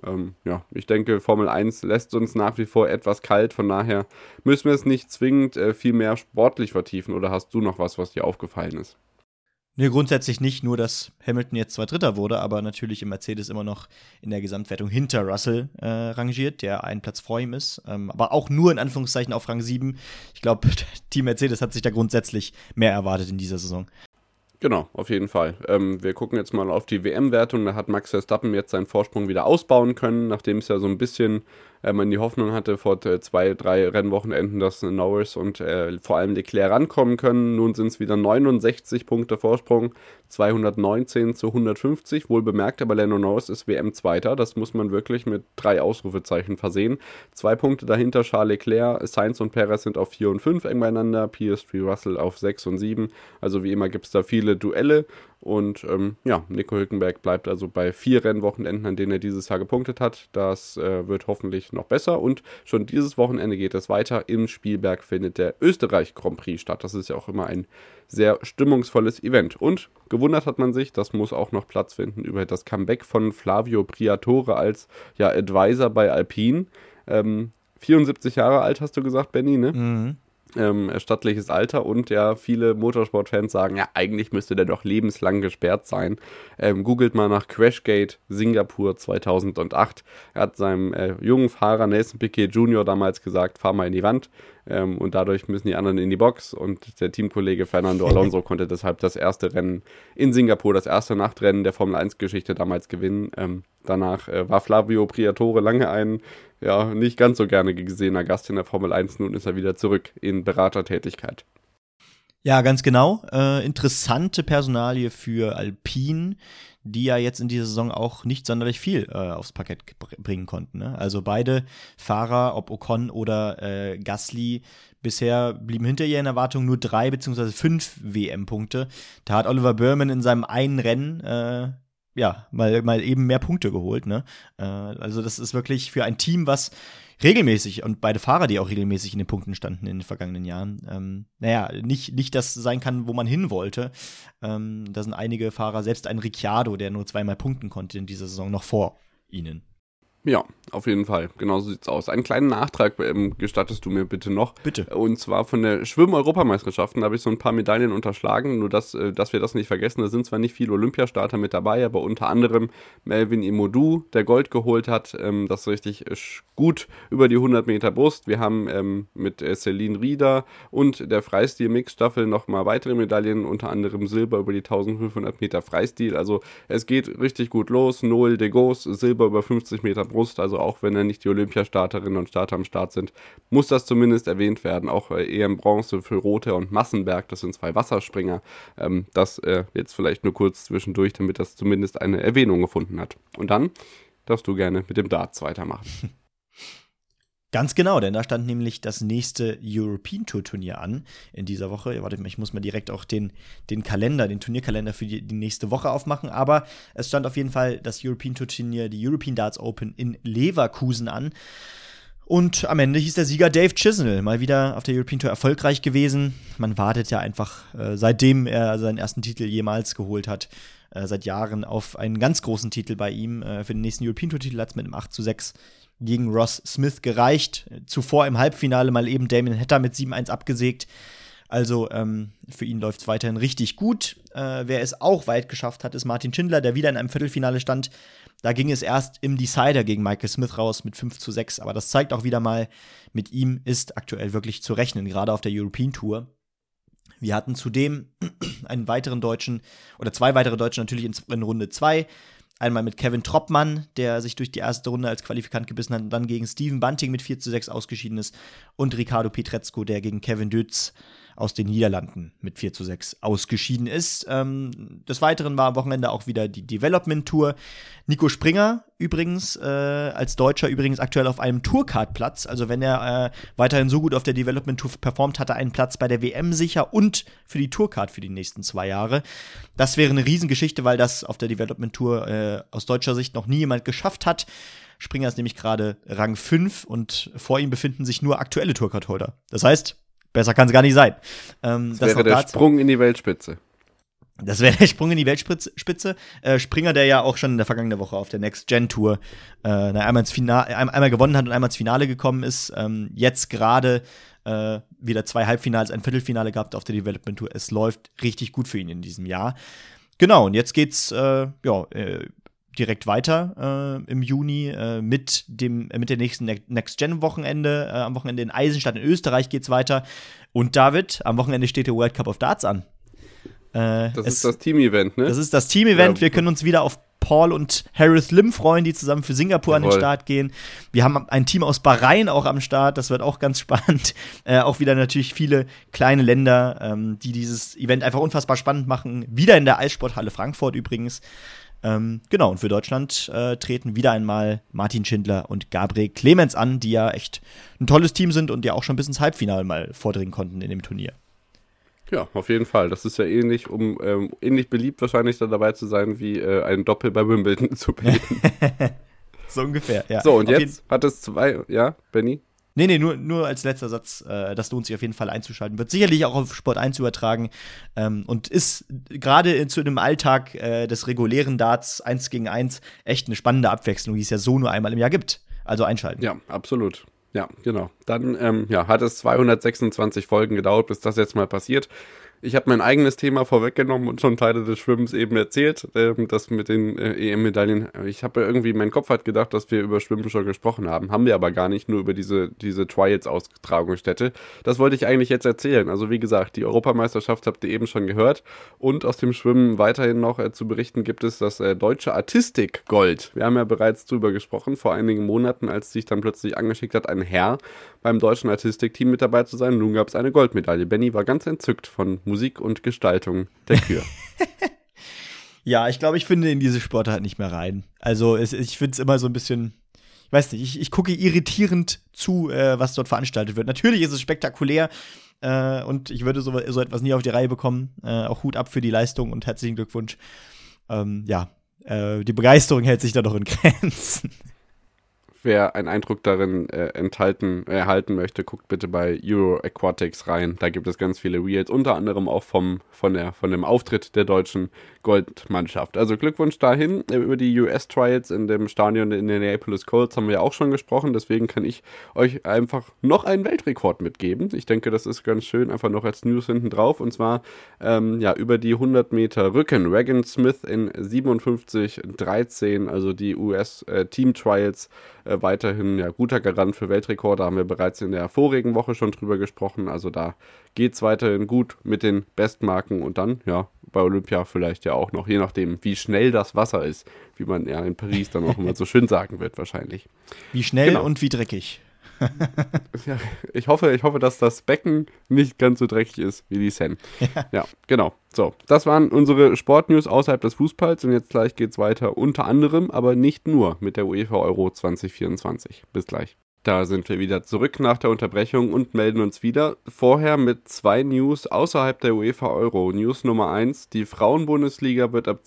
Ich denke, Formel 1 lässt uns nach wie vor etwas kalt, von daher müssen wir es nicht zwingend viel mehr sportlich vertiefen. Oder hast du noch was dir aufgefallen ist? Nee, grundsätzlich nicht, nur dass Hamilton jetzt zwar Dritter wurde, aber natürlich im Mercedes immer noch in der Gesamtwertung hinter Russell rangiert, der einen Platz vor ihm ist, aber auch nur in Anführungszeichen auf Rang 7. Ich glaube, Team Mercedes hat sich da grundsätzlich mehr erwartet in dieser Saison. Genau, auf jeden Fall. Wir gucken jetzt mal auf die WM-Wertung. Da hat Max Verstappen jetzt seinen Vorsprung wieder ausbauen können, nachdem es ja so ein bisschen man die Hoffnung hatte vor 2-3 Rennwochenenden, dass Norris und vor allem Leclerc rankommen können. Nun sind es wieder 69 Punkte Vorsprung, 219 zu 150. Wohl bemerkt, aber Lando Norris ist WM-Zweiter. Das muss man wirklich mit 3 Ausrufezeichen versehen. 2 Punkte dahinter Charles Leclerc, Sainz und Perez sind auf 4 und 5 eng beieinander, Piastri, Russell auf 6 und 7. Also wie immer gibt es da viele Duelle. Und Nico Hülkenberg bleibt also bei 4 Rennwochenenden, an denen er dieses Jahr gepunktet hat. Das wird hoffentlich noch besser. Und schon dieses Wochenende geht es weiter. Im Spielberg findet der Österreich Grand Prix statt. Das ist ja auch immer ein sehr stimmungsvolles Event. Und gewundert hat man sich, das muss auch noch Platz finden, über das Comeback von Flavio Briatore als Advisor bei Alpine. 74 Jahre alt, hast du gesagt, Benni, ne? Mhm. Stattliches Alter und viele Motorsportfans sagen, eigentlich müsste der doch lebenslang gesperrt sein. Googelt mal nach Crashgate Singapur 2008. Er hat seinem jungen Fahrer Nelson Piquet Jr. damals gesagt, fahr mal in die Wand. Und dadurch müssen die anderen in die Box und der Teamkollege Fernando Alonso konnte deshalb das erste Rennen in Singapur, das erste Nachtrennen der Formel-1-Geschichte damals gewinnen. Danach war Flavio Briatore lange ein nicht ganz so gerne gesehener Gast in der Formel 1. Nun ist er wieder zurück in Beratertätigkeit. Ja, ganz genau. Interessante Personalie für Alpine, die ja jetzt in dieser Saison auch nicht sonderlich viel aufs Parkett bringen konnten. Ne? Also beide Fahrer, ob Ocon oder Gasly, bisher blieben hinter ihren Erwartungen nur 3 bzw. 5 WM-Punkte. Da hat Oliver Bürman in seinem einen Rennen mal eben mehr Punkte geholt. Ne? Also das ist wirklich für ein Team, was regelmäßig, und beide Fahrer, die auch regelmäßig in den Punkten standen in den vergangenen Jahren, nicht das sein kann, wo man hin wollte. Da sind einige Fahrer, selbst ein Ricciardo, der nur 2-mal punkten konnte in dieser Saison, noch vor ihnen. Ja, auf jeden Fall. Genau so sieht's aus. Einen kleinen Nachtrag gestattest du mir bitte noch. Bitte. Und zwar von der Schwimm-Europameisterschaften. Da habe ich so ein paar Medaillen unterschlagen. Nur, dass wir das nicht vergessen. Da sind zwar nicht viele Olympiastarter mit dabei, aber unter anderem Melvin Imodou, der Gold geholt hat. Das richtig gut über die 100 Meter Brust. Wir haben mit Celine Rieder und der Freistil-Mix-Staffel nochmal weitere Medaillen. Unter anderem Silber über die 1500 Meter Freistil. Also es geht richtig gut los. Noel de Gauss, Silber über 50 Meter Brust, also auch wenn nicht die Olympiastarterinnen und Starter am Start sind, muss das zumindest erwähnt werden. Auch EM Bronze für Rothe und Massenberg, das sind 2 Wasserspringer. Das jetzt vielleicht nur kurz zwischendurch, damit das zumindest eine Erwähnung gefunden hat. Und dann darfst du gerne mit dem Darts weitermachen. Ganz genau, denn da stand nämlich das nächste European Tour Turnier an in dieser Woche. Warte mal, ich muss mal direkt auch den Turnierkalender für die nächste Woche aufmachen. Aber es stand auf jeden Fall das European Tour Turnier, die European Darts Open in Leverkusen an. Und am Ende hieß der Sieger Dave Chisnell, mal wieder auf der European Tour erfolgreich gewesen. Man wartet ja einfach, seitdem er seinen ersten Titel jemals geholt hat, seit Jahren auf einen ganz großen Titel bei ihm. Für den nächsten European Tour Titel hat es mit einem 8:6 gegen Ross Smith gereicht. Zuvor im Halbfinale mal eben Damien Hatter mit 7:1 abgesägt. Also für ihn läuft es weiterhin richtig gut. Wer es auch weit geschafft hat, ist Martin Schindler, der wieder in einem Viertelfinale stand. Da ging es erst im Decider gegen Michael Smith raus mit 5:6. Aber das zeigt auch wieder mal, mit ihm ist aktuell wirklich zu rechnen, gerade auf der European Tour. Wir hatten zudem einen weiteren Deutschen, oder 2 weitere Deutsche natürlich in Runde 2. Einmal mit Kevin Troppmann, der sich durch die erste Runde als Qualifikant gebissen hat und dann gegen Steven Bunting mit 4:6 ausgeschieden ist. Und Ricardo Pietrezco, der gegen Kevin Dötz aus den Niederlanden mit 4:6 ausgeschieden ist. Des Weiteren war am Wochenende auch wieder die Development Tour. Nico Springer übrigens, als Deutscher übrigens aktuell auf einem Tourcard-Platz. Also wenn er weiterhin so gut auf der Development Tour performt, hat er einen Platz bei der WM sicher und für die Tourcard für die nächsten 2 Jahre. Das wäre eine Riesengeschichte, weil das auf der Development Tour aus deutscher Sicht noch nie jemand geschafft hat. Springer ist nämlich gerade Rang 5 und vor ihm befinden sich nur aktuelle Tourcard-Holder. Das heißt, besser kann es gar nicht sein. Das wäre der Sprung in die Weltspitze. Das wäre der Sprung in die Weltspitze. Springer, der ja auch schon in der vergangenen Woche auf der Next Gen Tour einmal gewonnen hat und einmal ins Finale gekommen ist. Jetzt gerade wieder 2 Halbfinals, ein Viertelfinale gehabt auf der Development Tour. Es läuft richtig gut für ihn in diesem Jahr. Genau, und jetzt geht's direkt weiter im Juni mit der nächsten Next-Gen-Wochenende. Am Wochenende in Eisenstadt in Österreich geht's weiter. Und David, am Wochenende steht der World Cup of Darts an. Das ist das Team-Event, ne? Das ist das Team-Event. Wir können uns wieder auf Paul und Harris Lim freuen, die zusammen für Singapur an den Start gehen. Wir haben ein Team aus Bahrain auch am Start, das wird auch ganz spannend. Auch wieder natürlich viele kleine Länder, die dieses Event einfach unfassbar spannend machen. Wieder in der Eissporthalle Frankfurt übrigens. Genau, und für Deutschland treten wieder einmal Martin Schindler und Gabriel Clemens an, die ja echt ein tolles Team sind und ja auch schon bis ins Halbfinale mal vordringen konnten in dem Turnier. Ja, auf jeden Fall. Das ist ja ähnlich, ähnlich beliebt wahrscheinlich da dabei zu sein, wie ein Doppel bei Wimbledon zu bilden. So ungefähr, ja. So, und jetzt hat es 2, ja, Benni? Nee, nur als letzter Satz, das lohnt sich auf jeden Fall einzuschalten. Wird sicherlich auch auf Sport 1 übertragen und ist gerade zu dem Alltag des regulären Darts 1 gegen 1 echt eine spannende Abwechslung, die es ja so nur einmal im Jahr gibt. Also einschalten. Ja, absolut. Ja, genau. Dann hat es 226 Folgen gedauert, bis das jetzt mal passiert. Ich habe mein eigenes Thema vorweggenommen und schon Teile des Schwimmens eben erzählt, das mit den EM-Medaillen. Ich habe irgendwie, mein Kopf hat gedacht, dass wir über Schwimmen schon gesprochen haben. Haben wir aber gar nicht, nur über diese Trials-Austragungsstätte. Das wollte ich eigentlich jetzt erzählen. Also wie gesagt, die Europameisterschaft habt ihr eben schon gehört. Und aus dem Schwimmen weiterhin noch zu berichten gibt es das deutsche Artistik-Gold. Wir haben ja bereits drüber gesprochen, vor einigen Monaten, als sich dann plötzlich angeschickt hat, ein Herr beim deutschen Artistik-Team mit dabei zu sein. Nun gab es eine Goldmedaille. Benni war ganz entzückt von Musik und Gestaltung der Kür. Ja, ich glaube, ich finde in diese Sportart nicht mehr rein. Also ich finde es immer so ein bisschen, ich weiß nicht, ich gucke irritierend zu, was dort veranstaltet wird. Natürlich ist es spektakulär und ich würde so etwas nie auf die Reihe bekommen. Auch Hut ab für die Leistung und herzlichen Glückwunsch. Die Begeisterung hält sich da doch in Grenzen. Wer einen Eindruck darin erhalten möchte, guckt bitte bei Euro Aquatics rein. Da gibt es ganz viele Reels, unter anderem auch von dem Auftritt der deutschen Goldmannschaft. Also Glückwunsch dahin. Über die US-Trials in dem Stadion in Indianapolis Colts haben wir ja auch schon gesprochen. Deswegen kann ich euch einfach noch einen Weltrekord mitgeben. Ich denke, das ist ganz schön, einfach noch als News hinten drauf. Und zwar über die 100 Meter Rücken. Regan Smith in 57,13, also die US-Team-Trials. Weiterhin guter Garant für Weltrekorde, haben wir bereits in der vorigen Woche schon drüber gesprochen. Also da geht es weiterhin gut mit den Bestmarken und dann, bei Olympia vielleicht ja auch noch, je nachdem, wie schnell das Wasser ist, wie man ja in Paris dann auch immer so schön sagen wird wahrscheinlich. Wie schnell und wie dreckig. Ja, ich hoffe, dass das Becken nicht ganz so dreckig ist wie die Seine. Ja, genau. So, das waren unsere Sportnews außerhalb des Fußballs und jetzt gleich geht's weiter, unter anderem, aber nicht nur mit der UEFA Euro 2024. Bis gleich. Da sind wir wieder zurück nach der Unterbrechung und melden uns wieder. Vorher mit 2 News außerhalb der UEFA Euro. News Nummer 1, die Frauenbundesliga wird ab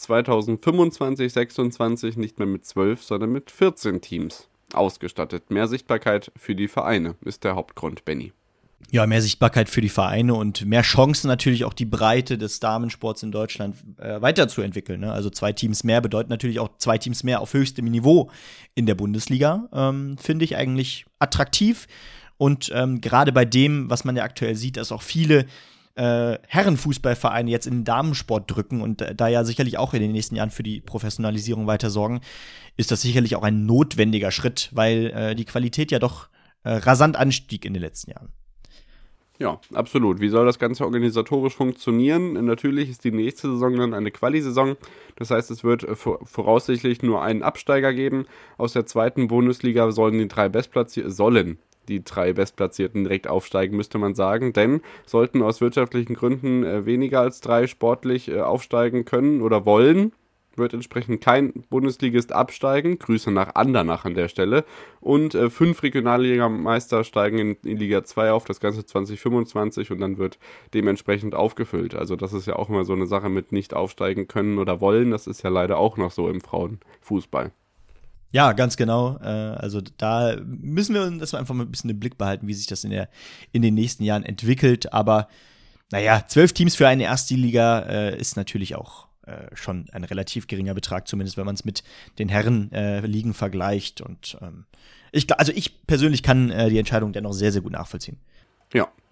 2025/26 nicht mehr mit 12, sondern mit 14 Teams ausgestattet. Mehr Sichtbarkeit für die Vereine ist der Hauptgrund, Benni. Ja, mehr Sichtbarkeit für die Vereine und mehr Chancen natürlich auch die Breite des Damensports in Deutschland weiterzuentwickeln. Ne? Also 2 Teams mehr bedeutet natürlich auch 2 Teams mehr auf höchstem Niveau in der Bundesliga. Finde ich eigentlich attraktiv und gerade bei dem, was man ja aktuell sieht, dass auch viele Herrenfußballvereine jetzt in den Damensport drücken und da ja sicherlich auch in den nächsten Jahren für die Professionalisierung weiter sorgen, ist das sicherlich auch ein notwendiger Schritt, weil die Qualität ja doch rasant anstieg in den letzten Jahren. Ja, absolut. Wie soll das Ganze organisatorisch funktionieren? Natürlich ist die nächste Saison dann eine Quali-Saison. Das heißt, es wird voraussichtlich nur einen Absteiger geben. Aus der 2. Bundesliga sollen die 3 Bestplatzierten direkt aufsteigen, müsste man sagen. Denn sollten aus wirtschaftlichen Gründen weniger als 3 sportlich aufsteigen können oder wollen, wird entsprechend kein Bundesligist absteigen. Grüße nach Andernach an der Stelle. Und 5 Regionalligameister steigen in Liga 2 auf, das Ganze 2025 und dann wird dementsprechend aufgefüllt. Also das ist ja auch immer so eine Sache mit nicht aufsteigen können oder wollen. Das ist ja leider auch noch so im Frauenfußball. Ja, ganz genau. Also da müssen wir uns einfach mal ein bisschen im Blick behalten, wie sich das in den nächsten Jahren entwickelt. Aber 12 Teams für eine Erstliga ist natürlich auch schon ein relativ geringer Betrag, zumindest wenn man es mit den Herrenligen vergleicht. Und ich persönlich kann die Entscheidung dennoch sehr, sehr gut nachvollziehen. Ja,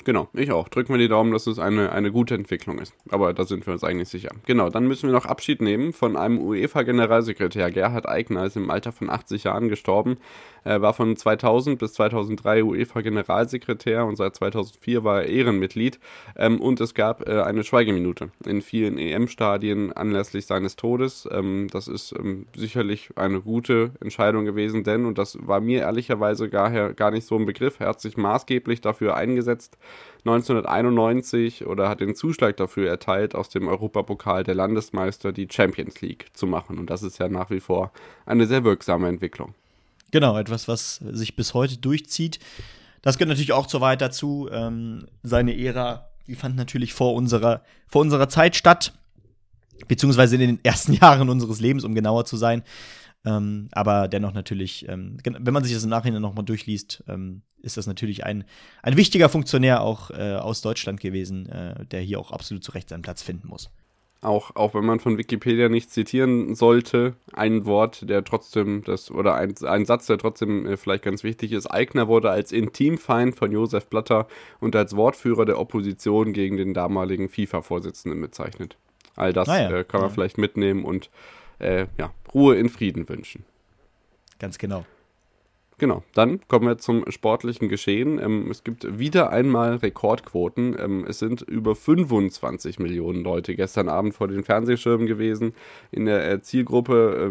Genau, ich auch. Drücken wir die Daumen, dass es eine gute Entwicklung ist. Aber da sind wir uns eigentlich sicher. Genau, dann müssen wir noch Abschied nehmen von einem UEFA-Generalsekretär. Gerhard Aigner ist im Alter von 80 Jahren gestorben. Er war von 2000 bis 2003 UEFA-Generalsekretär und seit 2004 war er Ehrenmitglied. Und es gab eine Schweigeminute in vielen EM-Stadien anlässlich seines Todes. Das ist sicherlich eine gute Entscheidung gewesen, denn, und das war mir ehrlicherweise gar nicht so ein Begriff, er hat sich maßgeblich dafür eingesetzt, 1991 oder hat den Zuschlag dafür erteilt, aus dem Europapokal der Landesmeister die Champions League zu machen. Und das ist ja nach wie vor eine sehr wirksame Entwicklung. Genau, etwas, was sich bis heute durchzieht. Das gehört natürlich auch zur Wahrheit dazu. Seine Ära, die fand natürlich vor unserer Zeit statt, beziehungsweise in den ersten Jahren unseres Lebens, um genauer zu sein. Aber dennoch natürlich, wenn man sich das im Nachhinein nochmal durchliest, ist das natürlich ein wichtiger Funktionär auch aus Deutschland gewesen, der hier auch absolut zu Recht seinen Platz finden muss. Auch wenn man von Wikipedia nicht zitieren sollte, ein Wort, der trotzdem ein Satz, der trotzdem vielleicht ganz wichtig ist. Aigner wurde als Intimfeind von Josef Blatter und als Wortführer der Opposition gegen den damaligen FIFA-Vorsitzenden bezeichnet. All das kann man vielleicht mitnehmen und Ruhe in Frieden wünschen. Ganz genau. Genau, dann kommen wir zum sportlichen Geschehen. Es gibt wieder einmal Rekordquoten. Es sind über 25 Millionen Leute gestern Abend vor den Fernsehschirmen gewesen. In der Zielgruppe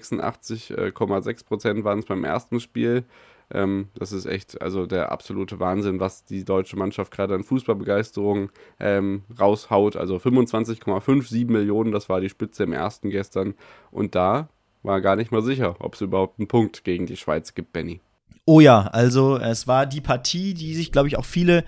86,6% waren es beim ersten Spiel. Das ist echt also der absolute Wahnsinn, was die deutsche Mannschaft gerade an Fußballbegeisterung raushaut. Also 25,57 Millionen, das war die Spitze im ersten gestern. Und da war gar nicht mal sicher, ob es überhaupt einen Punkt gegen die Schweiz gibt, Benny. Oh ja, also es war die Partie, die sich, glaube ich, auch viele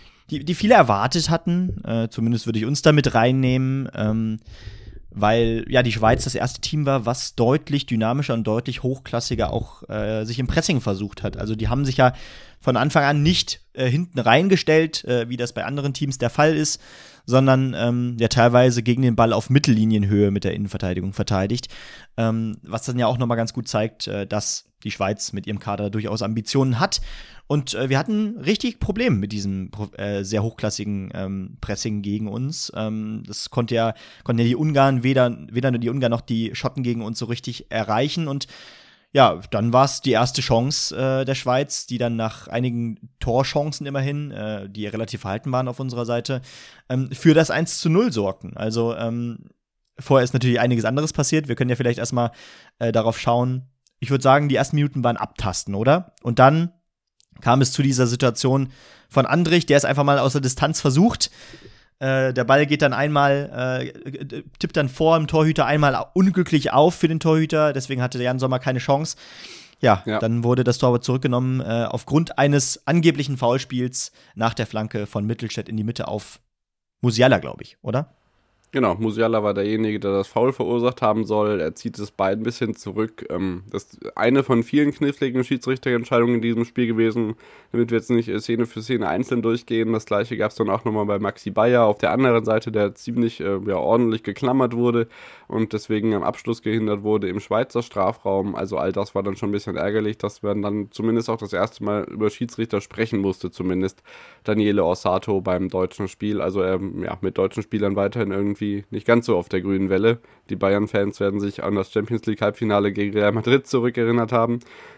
erwartet hatten. Zumindest würde ich uns damit reinnehmen, weil ja die Schweiz das erste Team war, was deutlich dynamischer und deutlich hochklassiger auch sich im Pressing versucht hat. Also die haben sich ja von Anfang an nicht hinten reingestellt, wie das bei anderen Teams der Fall ist, sondern ja teilweise gegen den Ball auf Mittellinienhöhe mit der Innenverteidigung verteidigt. Was dann ja auch nochmal ganz gut zeigt, dass die Schweiz mit ihrem Kader durchaus Ambitionen hat. Und wir hatten richtig Probleme mit diesem sehr hochklassigen Pressing gegen uns. Das konnten ja die Ungarn, weder die Ungarn noch die Schotten gegen uns so richtig erreichen. Und ja, dann war es die erste Chance der Schweiz, die dann nach einigen Torchancen immerhin, die relativ verhalten waren auf unserer Seite, für das 1:0 sorgten. Also vorher ist natürlich einiges anderes passiert. Wir können ja vielleicht erstmal darauf schauen. Ich würde sagen, die ersten Minuten waren Abtasten, oder? Und dann kam es zu dieser Situation von Andrich, der es einfach mal aus der Distanz versucht. Der Ball geht dann einmal, tippt dann vor dem Torhüter einmal unglücklich auf für den Torhüter, deswegen hatte Jan Sommer keine Chance. Ja, dann wurde das Tor aber zurückgenommen aufgrund eines angeblichen Foulspiels nach der Flanke von Mittelstädt in die Mitte auf Musiala, glaube ich, oder? Genau, Musiala war derjenige, der das Foul verursacht haben soll. Er zieht das Bein ein bisschen zurück. Das ist eine von vielen kniffligen Schiedsrichterentscheidungen in diesem Spiel gewesen, damit wir jetzt nicht Szene für Szene einzeln durchgehen. Das gleiche gab es dann auch nochmal bei Maxi Bayer auf der anderen Seite, der ziemlich ordentlich geklammert wurde und deswegen am Abschluss gehindert wurde im Schweizer Strafraum. Also all das war dann schon ein bisschen ärgerlich, dass man dann zumindest auch das erste Mal über Schiedsrichter sprechen musste, zumindest Daniele Orsato beim deutschen Spiel. Also mit deutschen Spielern weiterhin irgendwie nicht ganz so auf der grünen Welle. Die Bayern-Fans werden sich an das Champions-League-Halbfinale gegen Real Madrid zurückerinnert haben.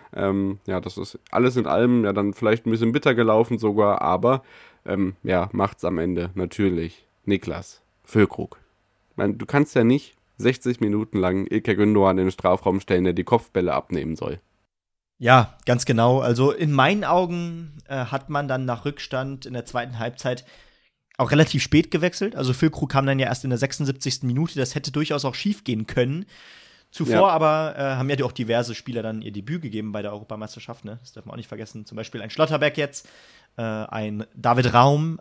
Das ist alles in allem dann vielleicht ein bisschen bitter gelaufen sogar, aber macht's am Ende natürlich Niklas Füllkrug. Ich meine, du kannst ja nicht 60 Minuten lang Ilkay Gündoğan in den Strafraum stellen, der die Kopfbälle abnehmen soll. Ja, ganz genau. Also in meinen Augen hat man dann nach Rückstand in der zweiten Halbzeit auch relativ spät gewechselt. Also Füllkrug kam dann ja erst in der 76. Minute. Das hätte durchaus auch schief gehen können. Zuvor aber haben ja auch diverse Spieler dann ihr Debüt gegeben bei der Europameisterschaft. Ne? Das darf man auch nicht vergessen. Zum Beispiel ein Schlotterbeck jetzt, ein David Raum,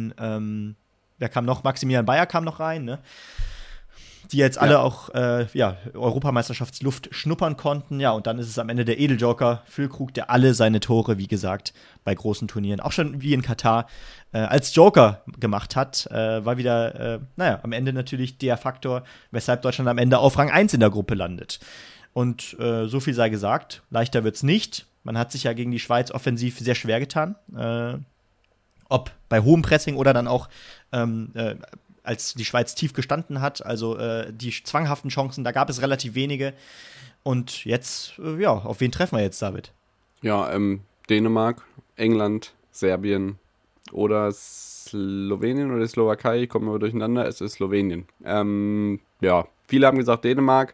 wer kam noch? Maximilian Bayer kam noch rein, ne? Die jetzt alle auch Europameisterschaftsluft schnuppern konnten. Ja, und dann ist es am Ende der Edeljoker Füllkrug, der alle seine Tore, wie gesagt, bei großen Turnieren, auch schon wie in Katar, als Joker gemacht hat. War wieder, am Ende natürlich der Faktor, weshalb Deutschland am Ende auf Rang 1 in der Gruppe landet. Und so viel sei gesagt, leichter wird's nicht. Man hat sich ja gegen die Schweiz offensiv sehr schwer getan. Ob bei hohem Pressing oder dann auch als die Schweiz tief gestanden hat, also die zwanghaften Chancen, da gab es relativ wenige. Und jetzt, auf wen treffen wir jetzt, David? Ja, Dänemark, England, Serbien oder Slowenien oder die Slowakei, kommen wir durcheinander, es ist Slowenien. Viele haben gesagt Dänemark.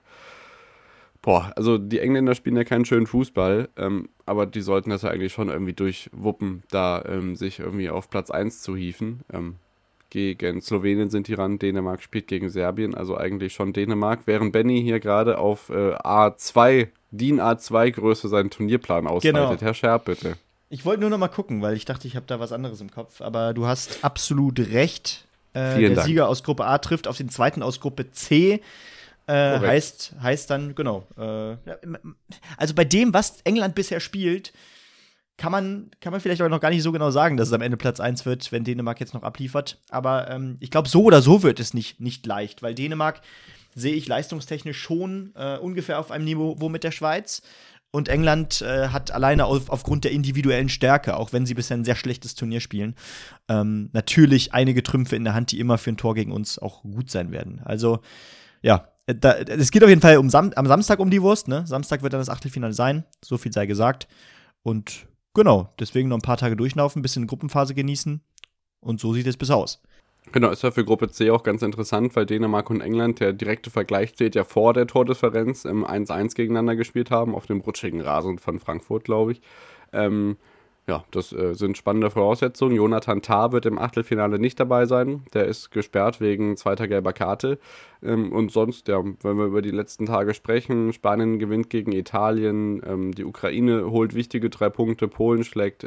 Also die Engländer spielen ja keinen schönen Fußball, aber die sollten das ja eigentlich schon irgendwie durchwuppen, da sich irgendwie auf Platz 1 zu hieven. Gegen Slowenien sind die ran, Dänemark spielt gegen Serbien, also eigentlich schon Dänemark, während Benny hier gerade auf A2, DIN A2-Größe seinen Turnierplan ausweitet. Genau. Herr Scherb, bitte. Ich wollte nur noch mal gucken, weil ich dachte, ich habe da was anderes im Kopf, aber du hast absolut recht. Der Dank. Sieger aus Gruppe A trifft auf den zweiten aus Gruppe C. Heißt dann, genau. Also bei dem, was England bisher spielt, kann man vielleicht aber noch gar nicht so genau sagen, dass es am Ende Platz 1 wird, wenn Dänemark jetzt noch abliefert. Aber ich glaube, so oder so wird es nicht leicht, weil Dänemark sehe ich leistungstechnisch schon ungefähr auf einem Niveau mit der Schweiz. Und England hat alleine aufgrund der individuellen Stärke, auch wenn sie bisher ein sehr schlechtes Turnier spielen, natürlich einige Trümpfe in der Hand, die immer für ein Tor gegen uns auch gut sein werden. Also, ja, es geht auf jeden Fall am Samstag um die Wurst, ne? Samstag wird dann das Achtelfinale sein, so viel sei gesagt. Und genau, deswegen noch ein paar Tage durchlaufen, ein bisschen Gruppenphase genießen. Und so sieht es bis aus. Genau, ist ja für Gruppe C auch ganz interessant, weil Dänemark und England, der direkte Vergleich steht ja vor der Tordifferenz, 1-1 gegeneinander gespielt haben, auf dem rutschigen Rasen von Frankfurt, glaube ich. Das sind spannende Voraussetzungen. Jonathan Tah wird im Achtelfinale nicht dabei sein. Der ist gesperrt wegen 2. gelber Karte. Und sonst, wenn wir über die letzten Tage sprechen, Spanien gewinnt gegen Italien, die Ukraine holt wichtige 3 Punkte, Polen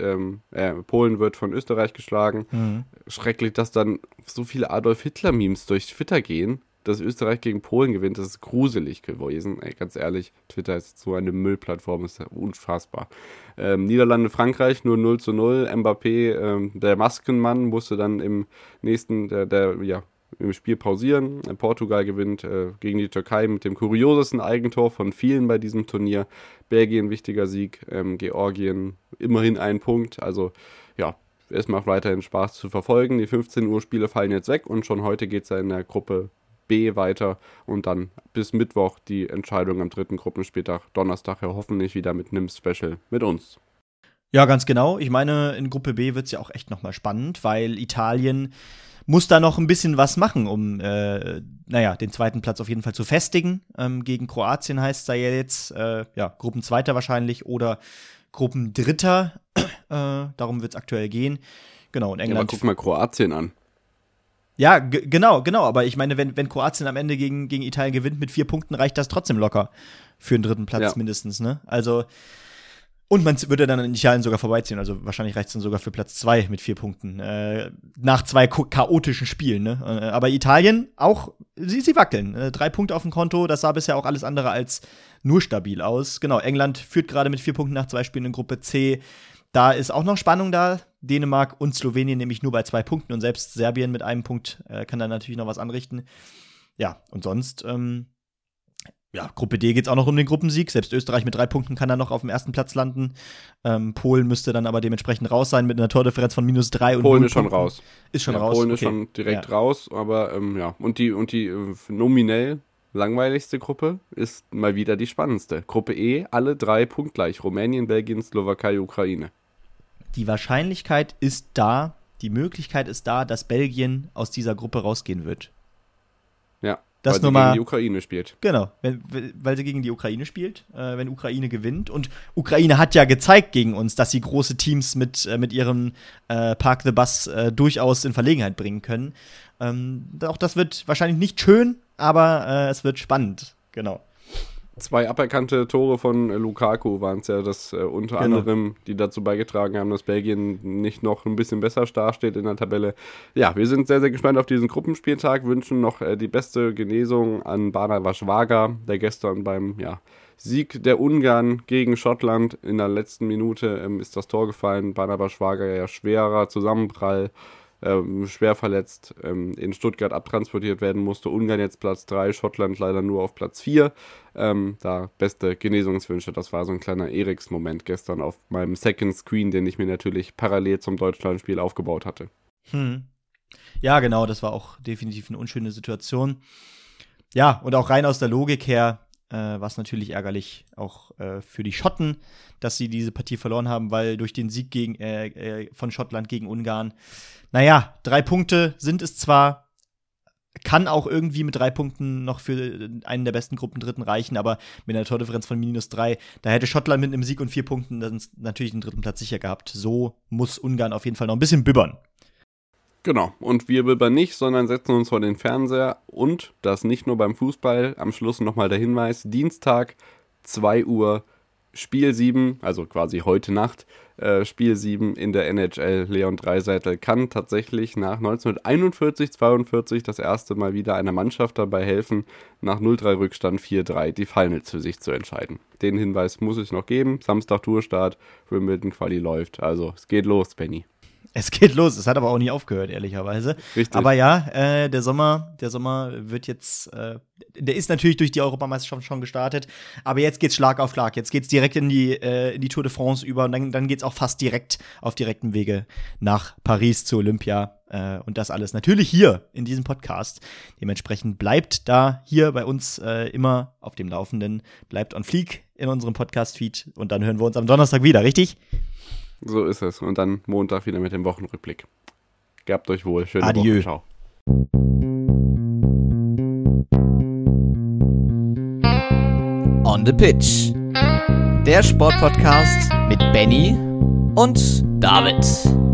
wird von Österreich geschlagen. Mhm. Schrecklich, dass dann so viele Adolf-Hitler-Memes durch Twitter gehen, dass Österreich gegen Polen gewinnt. Das ist gruselig gewesen. Ganz ehrlich, Twitter ist so eine Müllplattform, ist ja unfassbar. Niederlande, Frankreich nur 0-0. Mbappé, der Maskenmann, musste dann im nächsten, im Spiel pausieren. Portugal gewinnt gegen die Türkei mit dem kuriosesten Eigentor von vielen bei diesem Turnier. Belgien, wichtiger Sieg. Georgien, immerhin 1 Punkt. Also, es macht weiterhin Spaß zu verfolgen. Die 15 Uhr Spiele fallen jetzt weg und schon heute geht es ja in der Gruppe B weiter und dann bis Mittwoch die Entscheidung am 3. Gruppenspieltag, Donnerstag ja hoffentlich wieder mit einem Special mit uns. Ja, ganz genau. Ich meine, in Gruppe B wird es ja auch echt nochmal spannend, weil Italien muss da noch ein bisschen was machen, um den zweiten Platz auf jeden Fall zu festigen. Gegen Kroatien heißt es da ja jetzt Gruppenzweiter wahrscheinlich oder Gruppendritter. Darum wird es aktuell gehen. Genau, und England. Ja, aber guck mal Kroatien an. Ja, genau, aber ich meine, wenn Kroatien am Ende gegen Italien gewinnt mit 4 Punkten, reicht das trotzdem locker für den 3. Platz mindestens, ne? Also, und man würde dann in Italien sogar vorbeiziehen, also wahrscheinlich reicht es dann sogar für Platz 2 mit 4 Punkten, nach 2 chaotischen Spielen, ne? Aber Italien auch, sie wackeln, 3 Punkte auf dem Konto, das sah bisher auch alles andere als nur stabil aus. Genau, England führt gerade mit 4 Punkten nach 2 Spielen in Gruppe C. Da ist auch noch Spannung da. Dänemark und Slowenien nämlich nur bei 2 Punkten und selbst Serbien mit 1 Punkt kann dann natürlich noch was anrichten. Ja, und sonst, Gruppe D geht es auch noch um den Gruppensieg. Selbst Österreich mit 3 Punkten kann dann noch auf dem 1. Platz landen. Polen müsste dann aber dementsprechend raus sein mit einer Tordifferenz von -3. Polen ist schon raus. Ist schon raus. Polen ist schon direkt raus, aber Und die nominell langweiligste Gruppe ist mal wieder die spannendste. Gruppe E, alle 3 punktgleich. Rumänien, Belgien, Slowakei, Ukraine. Die Wahrscheinlichkeit ist da, die Möglichkeit ist da, dass Belgien aus dieser Gruppe rausgehen wird. Ja, das weil sie gegen die Ukraine spielt. Genau, weil sie gegen die Ukraine spielt, wenn Ukraine gewinnt. Und Ukraine hat ja gezeigt gegen uns, dass sie große Teams mit ihrem Park the Bus durchaus in Verlegenheit bringen können. Auch das wird wahrscheinlich nicht schön, aber es wird spannend, genau. 2 aberkannte Tore von Lukaku waren es ja, das unter anderem, die dazu beigetragen haben, dass Belgien nicht noch ein bisschen besser dasteht in der Tabelle. Ja, wir sind sehr, sehr gespannt auf diesen Gruppenspieltag, wünschen noch die beste Genesung an Bana Schwager, der gestern beim Sieg der Ungarn gegen Schottland in der letzten Minute ist das Tor gefallen. Bana Schwager, schwerer Zusammenprall. schwer verletzt in Stuttgart abtransportiert werden musste. Ungarn jetzt Platz 3, Schottland leider nur auf Platz 4. Da beste Genesungswünsche. Das war so ein kleiner Eriks-Moment gestern auf meinem Second Screen, den ich mir natürlich parallel zum Deutschlandspiel aufgebaut hatte. Ja, genau, das war auch definitiv eine unschöne Situation. Ja, und auch rein aus der Logik her war es natürlich ärgerlich, auch für die Schotten, dass sie diese Partie verloren haben, weil durch den Sieg von Schottland gegen Ungarn, 3 Punkte sind es zwar, kann auch irgendwie mit 3 Punkten noch für einen der besten Gruppendritten reichen, aber mit einer Tordifferenz von -3, da hätte Schottland mit einem Sieg und 4 Punkten dann natürlich den 3. Platz sicher gehabt. So muss Ungarn auf jeden Fall noch ein bisschen bibbern. Genau, und wir bibbern nicht, sondern setzen uns vor den Fernseher und das nicht nur beim Fußball. Am Schluss nochmal der Hinweis, Dienstag, 2 Uhr, Spiel 7, also quasi heute Nacht, Spiel 7 in der NHL. Leon Draisaitl kann tatsächlich nach 1941/42 das erste Mal wieder einer Mannschaft dabei helfen, nach 0-3 Rückstand 4-3 die Finals für sich zu entscheiden. Den Hinweis muss ich noch geben. Samstag Tourstart, Wimbledon Quali läuft. Also es geht los, Benny. Es geht los, es hat aber auch nie aufgehört, ehrlicherweise. Richtig. Aber ja, der Sommer wird jetzt, der ist natürlich durch die Europameisterschaft schon gestartet, aber jetzt geht's Schlag auf Schlag. Jetzt geht's direkt in die Tour de France über und dann geht's auch fast direkt auf direktem Wege nach Paris zur Olympia. Und das alles natürlich hier in diesem Podcast. Dementsprechend bleibt da hier bei uns immer auf dem Laufenden, bleibt on fleek in unserem Podcast-Feed und dann hören wir uns am Donnerstag wieder, richtig? So ist es. Und dann Montag wieder mit dem Wochenrückblick. Gehabt euch wohl. Schöne Adieu. Woche. Ciao. On the Pitch. Der Sportpodcast mit Benny und David.